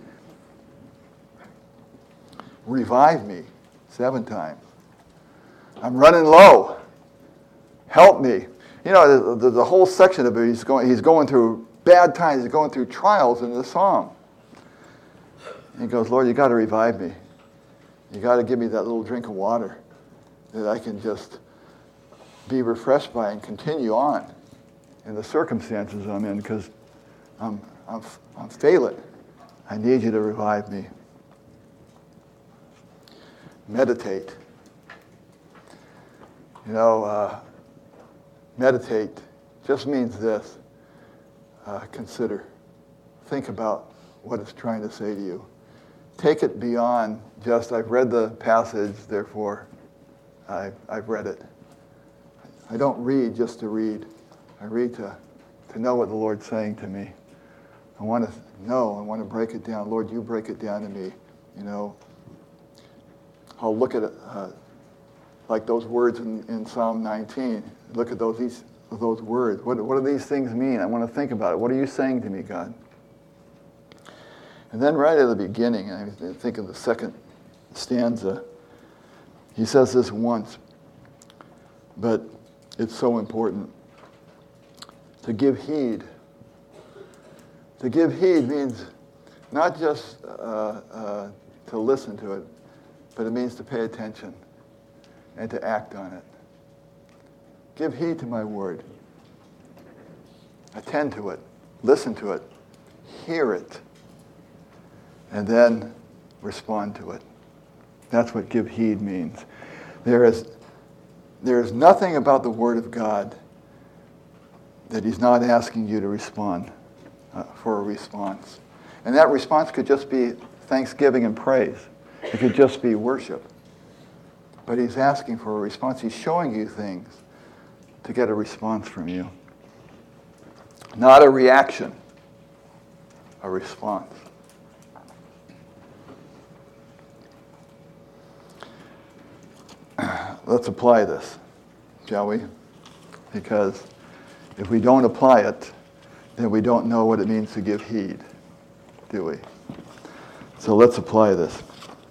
Revive me 7 times. I'm running low. Help me. The whole section of it, he's going through bad times. He's going through trials in the psalm. And he goes, Lord, you got to revive me. You got to give me that little drink of water that I can just be refreshed by and continue on in the circumstances I'm in, because I'm failing. I need you to revive me. Meditate. Meditate just means this. Consider. Think about what it's trying to say to you. Take it beyond just, I've read the passage, therefore I've read it. I don't read just to read. I read to know what the Lord's saying to me. I want to know. I want to break it down. Lord, you break it down to me. I'll look at it like those words in Psalm 19. Look at those words. What do these things mean? I want to think about it. What are you saying to me, God? And then right at the beginning, I think of the second stanza, he says this once, but it's so important. To give heed. To give heed means not just to listen to it, but it means to pay attention and to act on it. Give heed to my word. Attend to it. Listen to it. Hear it. And then respond to it. That's what give heed means. There is nothing about the Word of God that He's not asking you to respond for a response. And that response could just be thanksgiving and praise. It could just be worship. But He's asking for a response. He's showing you things to get a response from you. Not a reaction, a response. Let's apply this, shall we? Because if we don't apply it, then we don't know what it means to give heed, do we? So let's apply this.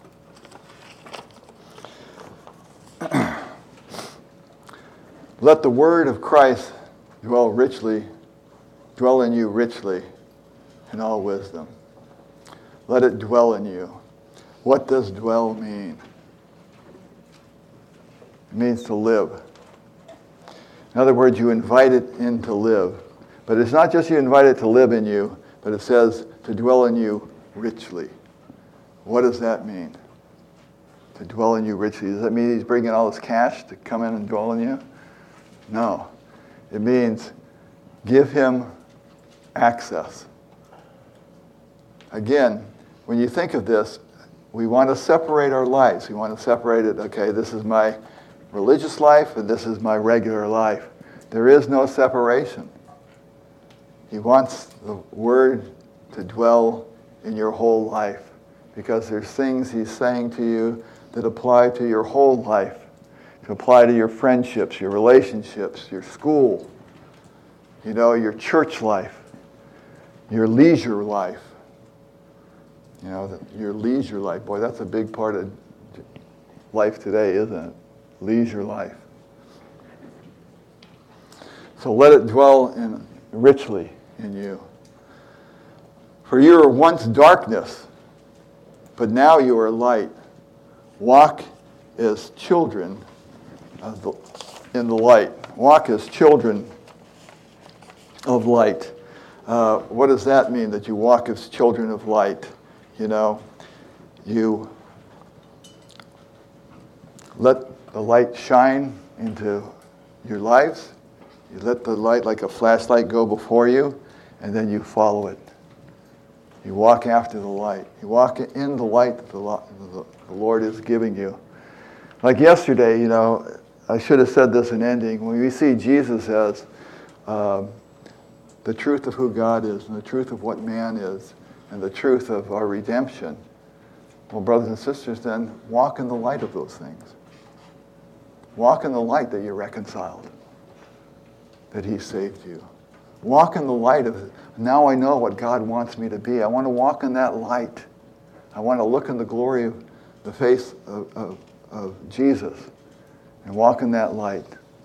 Let the word of Christ dwell in you richly in all wisdom. Let it dwell in you. What does dwell mean? It means to live. In other words, you invite it in to live. But it's not just you invite it to live in you, but it says to dwell in you richly. What does that mean? To dwell in you richly. Does that mean he's bringing all his cash to come in and dwell in you? No. It means give him access. Again, when you think of this, we want to separate our lives. We want to separate it, okay, this is my religious life and this is my regular life. There is no separation. He wants the Word to dwell in your whole life because there's things he's saying to you that apply to your whole life, to apply to your friendships, your relationships, your school, your church life, your leisure life. Your leisure life. Boy, that's a big part of life today, isn't it? Leisure life. So let it dwell richly in you. For you were once darkness, but now you are light. Walk as children in the light. Walk as children of light. What does that mean, that you walk as children of light? You let the light shine into your lives. You let the light, like a flashlight, go before you, and then you follow it. You walk after the light. You walk in the light that the Lord is giving you. Like yesterday, I should have said this in ending. When we see Jesus as the truth of who God is and the truth of what man is and the truth of our redemption, well, brothers and sisters, then walk in the light of those things. Walk in the light that you're reconciled, that he saved you. Walk in the light of, now I know what God wants me to be. I want to walk in that light. I want to look in the glory of the face of Jesus and walk in that light.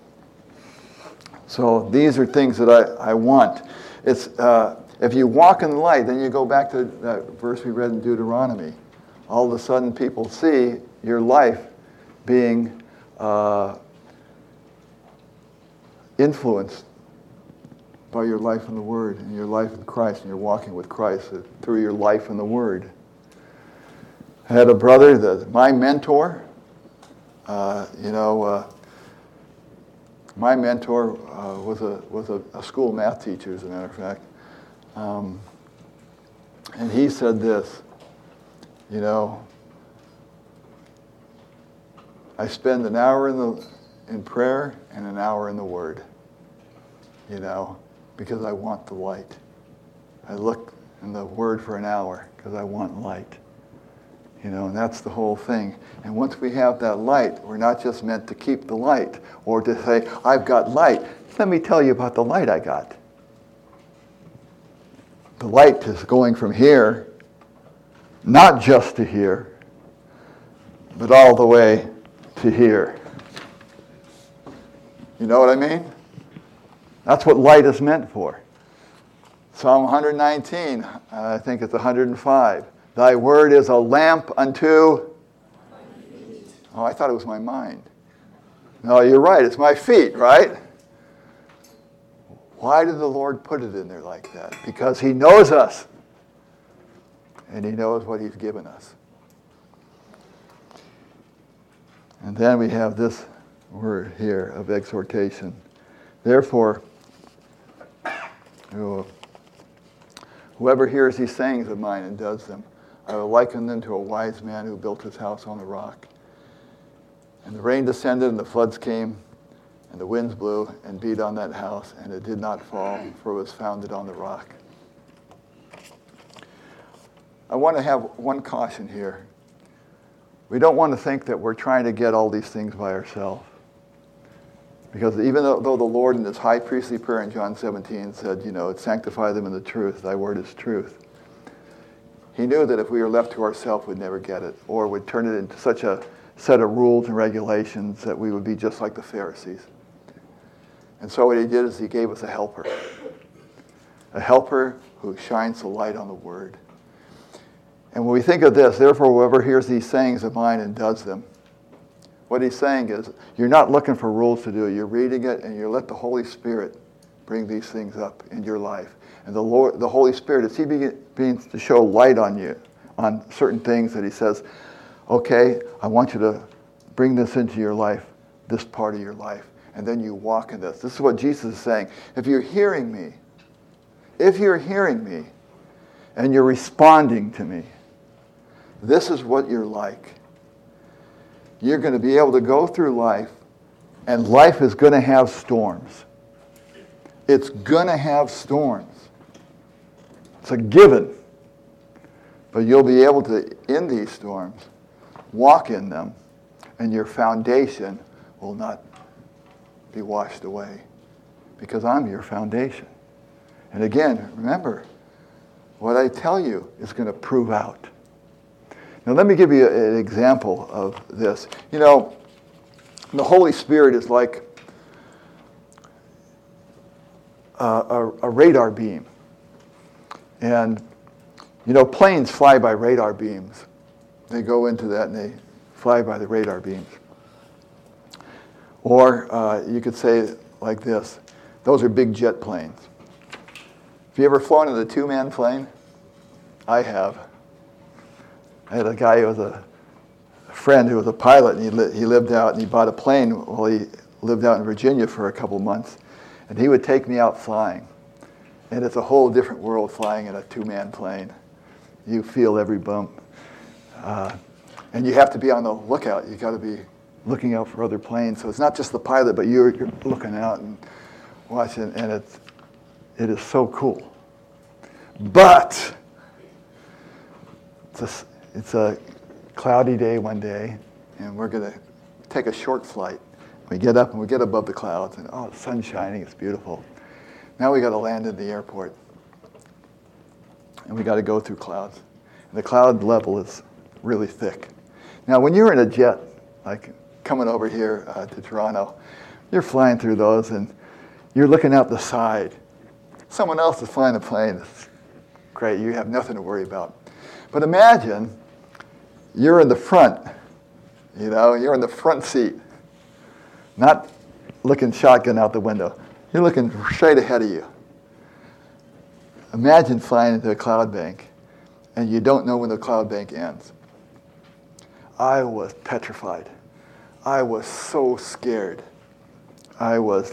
So these are things that I want. It's if you walk in the light, then you go back to that verse we read in Deuteronomy. All of a sudden people see your life being influenced by your life in the Word and your life in Christ, and you're walking with Christ through your life in the Word. I had a brother, my mentor. My mentor was a school math teacher, as a matter of fact, and he said this. I spend an hour in prayer and an hour in the Word. Because I want the light. I look in the Word for an hour because I want light. And that's the whole thing. And once we have that light, we're not just meant to keep the light or to say, I've got light. Let me tell you about the light I got. The light is going from here, not just to here, but all the way to here. You know what I mean? That's what light is meant for. Psalm 119, I think it's 105. Thy word is a lamp unto... Oh, I thought it was my mind. No, you're right. It's my feet, right? Why did the Lord put it in there like that? Because he knows us. And he knows what he's given us. And then we have this word here of exhortation. Therefore, whoever hears these sayings of mine and does them, I will liken them to a wise man who built his house on the rock. And the rain descended, and the floods came, and the winds blew and beat on that house, and it did not fall, for it was founded on the rock. I want to have one caution here. We don't want to think that we're trying to get all these things by ourselves. Because even though the Lord in his high priestly prayer in John 17 said, sanctify them in the truth, thy word is truth. He knew that if we were left to ourselves, we'd never get it, or would turn it into such a set of rules and regulations that we would be just like the Pharisees. And so what he did is he gave us a helper who shines the light on the word. And when we think of this, therefore whoever hears these sayings of mine and does them, what he's saying is, you're not looking for rules to do. You're reading it, and you let the Holy Spirit bring these things up in your life. And the Holy Spirit, as he begins to show light on you, on certain things that he says, okay, I want you to bring this into your life, this part of your life. And then you walk in this. This is what Jesus is saying. If you're hearing me, and you're responding to me, this is what you're like. You're going to be able to go through life, and life is going to have storms. It's going to have storms. It's a given. But you'll be able to, in these storms, walk in them, and your foundation will not be washed away, because I'm your foundation. And again, remember, what I tell you is going to prove out. Now let me give you an example of this. You know, the Holy Spirit is like a radar beam. And, you know, planes fly by radar beams. They go into that and they fly by the radar beams. Or you could say like this, those are big jet planes. Have you ever flown in a two-man plane? I have. I had a guy who was a friend who was a pilot, and he lived out, and he bought a plane while he lived out in Virginia for a couple months. And he would take me out flying. And it's a whole different world flying in a two-man plane. You feel every bump. And you have to be on the lookout. You got to be looking out for other planes. So it's not just the pilot, but you're looking out and watching, and it is so cool. But it's a cloudy day one day, and we're going to take a short flight. We get up and we get above the clouds, and the sun's shining, it's beautiful. Now we got to land in the airport, and we got to go through clouds. And the cloud level is really thick. Now, when you're in a jet, like coming over here to Toronto, you're flying through those, and you're looking out the side. Someone else is flying a plane. It's great. You have nothing to worry about. But imagine you're in the front. You know, you're in the front seat, not looking shotgun out the window. You're looking straight ahead of you. Imagine flying into a cloud bank, and you don't know when the cloud bank ends. I was petrified. I was so scared. I was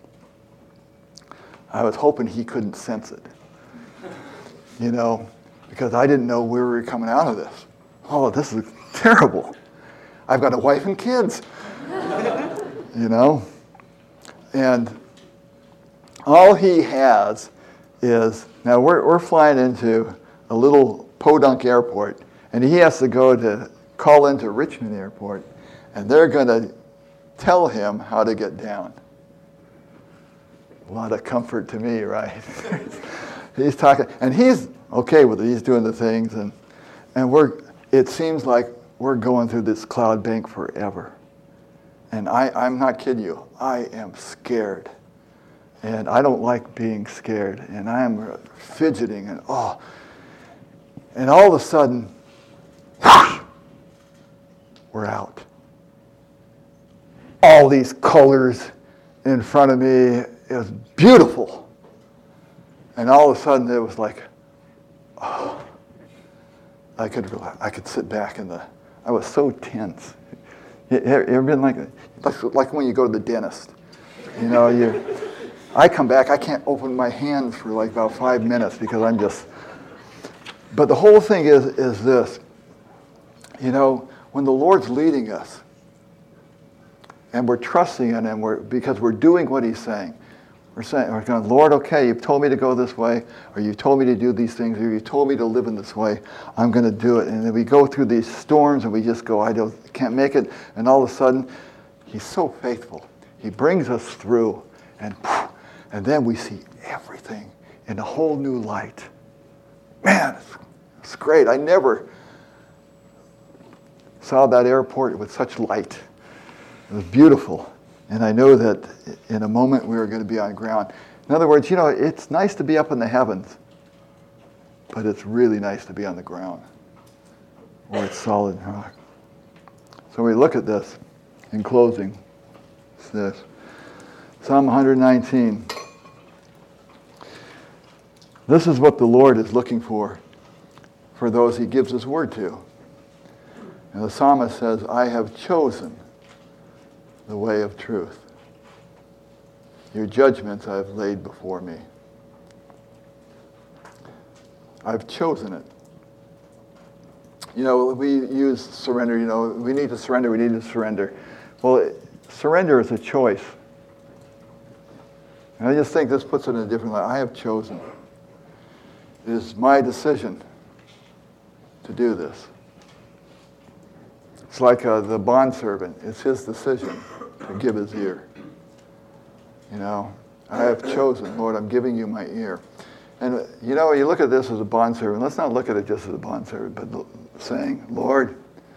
hoping he couldn't sense it. You know, because I didn't know where we were coming out of this. Oh, this is terrible. I've got a wife and kids. You know? And all he has is, now we're flying into a little podunk airport, and he has to call into Richmond Airport, and they're going to tell him how to get down. A lot of comfort to me, right? He's talking, and he's okay with it. He's doing the things, and it seems like we're going through this cloud bank forever. And I'm not kidding you. I am scared. And I don't like being scared. And I am fidgeting, and And all of a sudden, we're out. All these colors in front of me. It was beautiful. And all of a sudden, it was like, I could sit back I was so tense. You ever been like when you go to the dentist? You know, I come back, I can't open my hands for like about 5 minutes because but the whole thing is this. You know, when the Lord's leading us, and we're trusting in Him, because we're doing what He's saying. We're going, Lord, okay, you've told me to go this way, or you told me to do these things, or you told me to live in this way. I'm going to do it. And then we go through these storms, and we just go, can't make it. And all of a sudden, He's so faithful. He brings us through, and then we see everything in a whole new light. Man, it's great. I never saw that airport with such light. It was beautiful. And I know that in a moment we were going to be on ground. In other words, you know, it's nice to be up in the heavens, but it's really nice to be on the ground where it's solid rock. So we look at this in closing. It's this. Psalm 119. This is what the Lord is looking for for those he gives his word to. And the psalmist says, I have chosen the way of truth. Your judgments I have laid before me. I've chosen it. You know, we use surrender, we need to surrender. Well, surrender is a choice. And I just think this puts it in a different light. I have chosen. It is my decision to do this. It's like the bondservant. It's his decision to give his ear. I have chosen, Lord, I'm giving you my ear. And, you look at this as a bondservant. Let's not look at it just as a bondservant, but saying, Lord,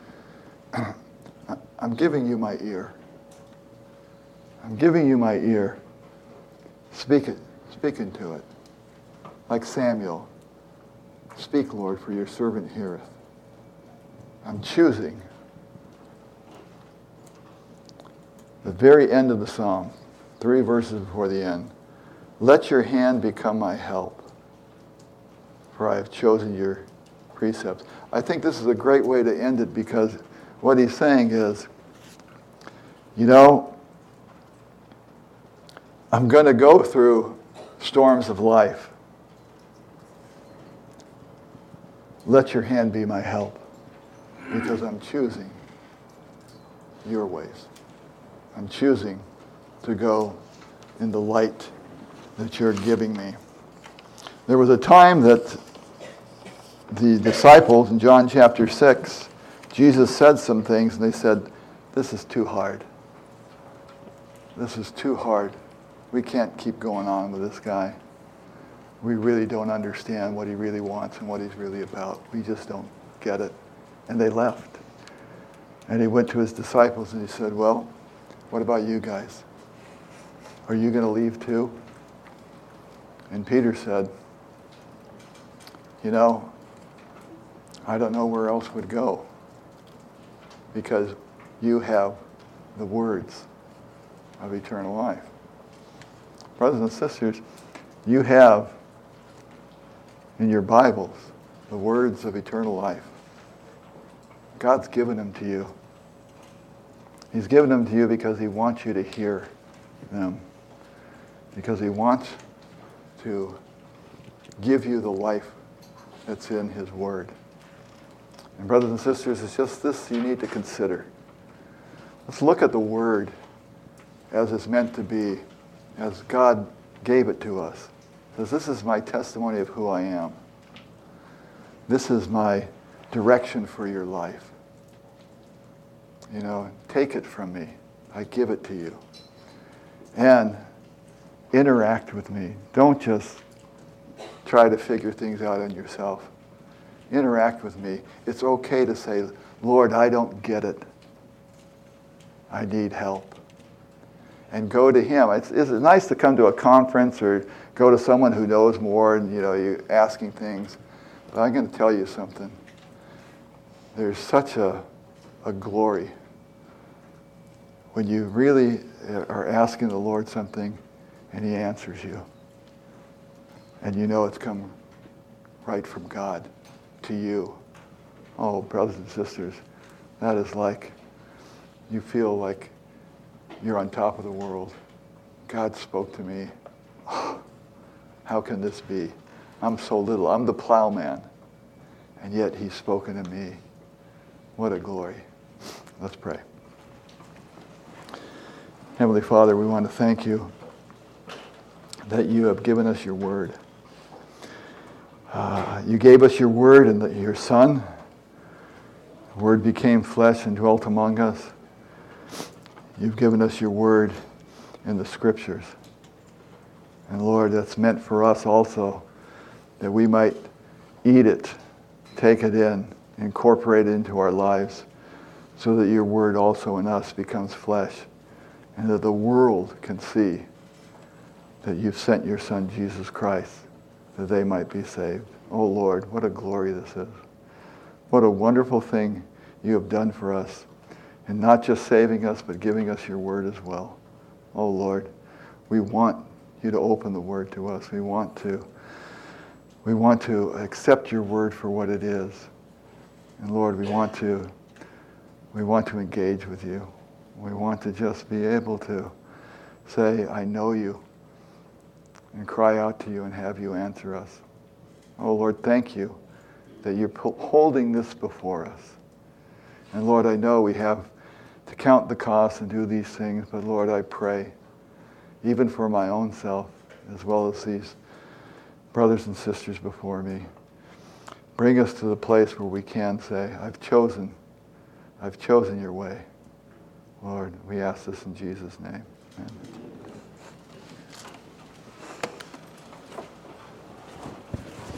I'm giving you my ear. I'm giving you my ear. Speak into it. Like Samuel. Speak, Lord, for your servant heareth. I'm choosing. The very end of the psalm, 3 verses before the end. Let your hand become my help, for I have chosen your precepts. I think this is a great way to end it, because what he's saying is, I'm going to go through storms of life. Let your hand be my help, because I'm choosing your ways. I'm choosing to go in the light that you're giving me. There was a time that the disciples in John chapter 6, Jesus said some things, and they said, this is too hard. This is too hard. We can't keep going on with this guy. We really don't understand what he really wants and what he's really about. We just don't get it. And they left. And he went to his disciples and he said, well, what about you guys? Are you going to leave too? And Peter said, I don't know where else would go, because you have the words of eternal life. Brothers and sisters, you have in your Bibles the words of eternal life. God's given them to you. He's given them to you because he wants you to hear them. Because he wants to give you the life that's in his word. And brothers and sisters, it's just this you need to consider. Let's look at the word as it's meant to be, as God gave it to us. It says, this is my testimony of who I am. This is my direction for your life. Take it from me. I give it to you. And interact with me. Don't just try to figure things out on yourself. Interact with me. It's okay to say, Lord, I don't get it. I need help. And go to him. It's nice to come to a conference or go to someone who knows more and you're asking things. But I'm going to tell you something. There's such a glory when you really are asking the Lord something and he answers you. And it's come right from God to you. Oh, brothers and sisters, that is like, you feel like you're on top of the world. God spoke to me. How can this be? I'm so little. I'm the plowman. And yet he's spoken to me. What a glory. Let's pray. Heavenly Father, we want to thank you that you have given us your word. You gave us your word and your Son. The word became flesh and dwelt among us. You've given us your word in the scriptures. And Lord, that's meant for us also, that we might eat it, take it in, incorporate it into our lives, so that your word also in us becomes flesh, and that the world can see that you've sent your Son, Jesus Christ, that they might be saved. Oh Lord, what a glory this is. What a wonderful thing you have done for us, and not just saving us, but giving us your word as well. Oh Lord, we want you to open the word to us. We want to We want to accept your word for what it is. And Lord, we want to engage with you. We want to just be able to say, I know you, and cry out to you and have you answer us. Oh Lord, thank you that you're holding this before us. And Lord, I know we have to count the costs and do these things, but Lord, I pray, even for my own self, as well as these brothers and sisters before me, bring us to the place where we can say, I've chosen your way. Lord, we ask this in Jesus' name. Amen.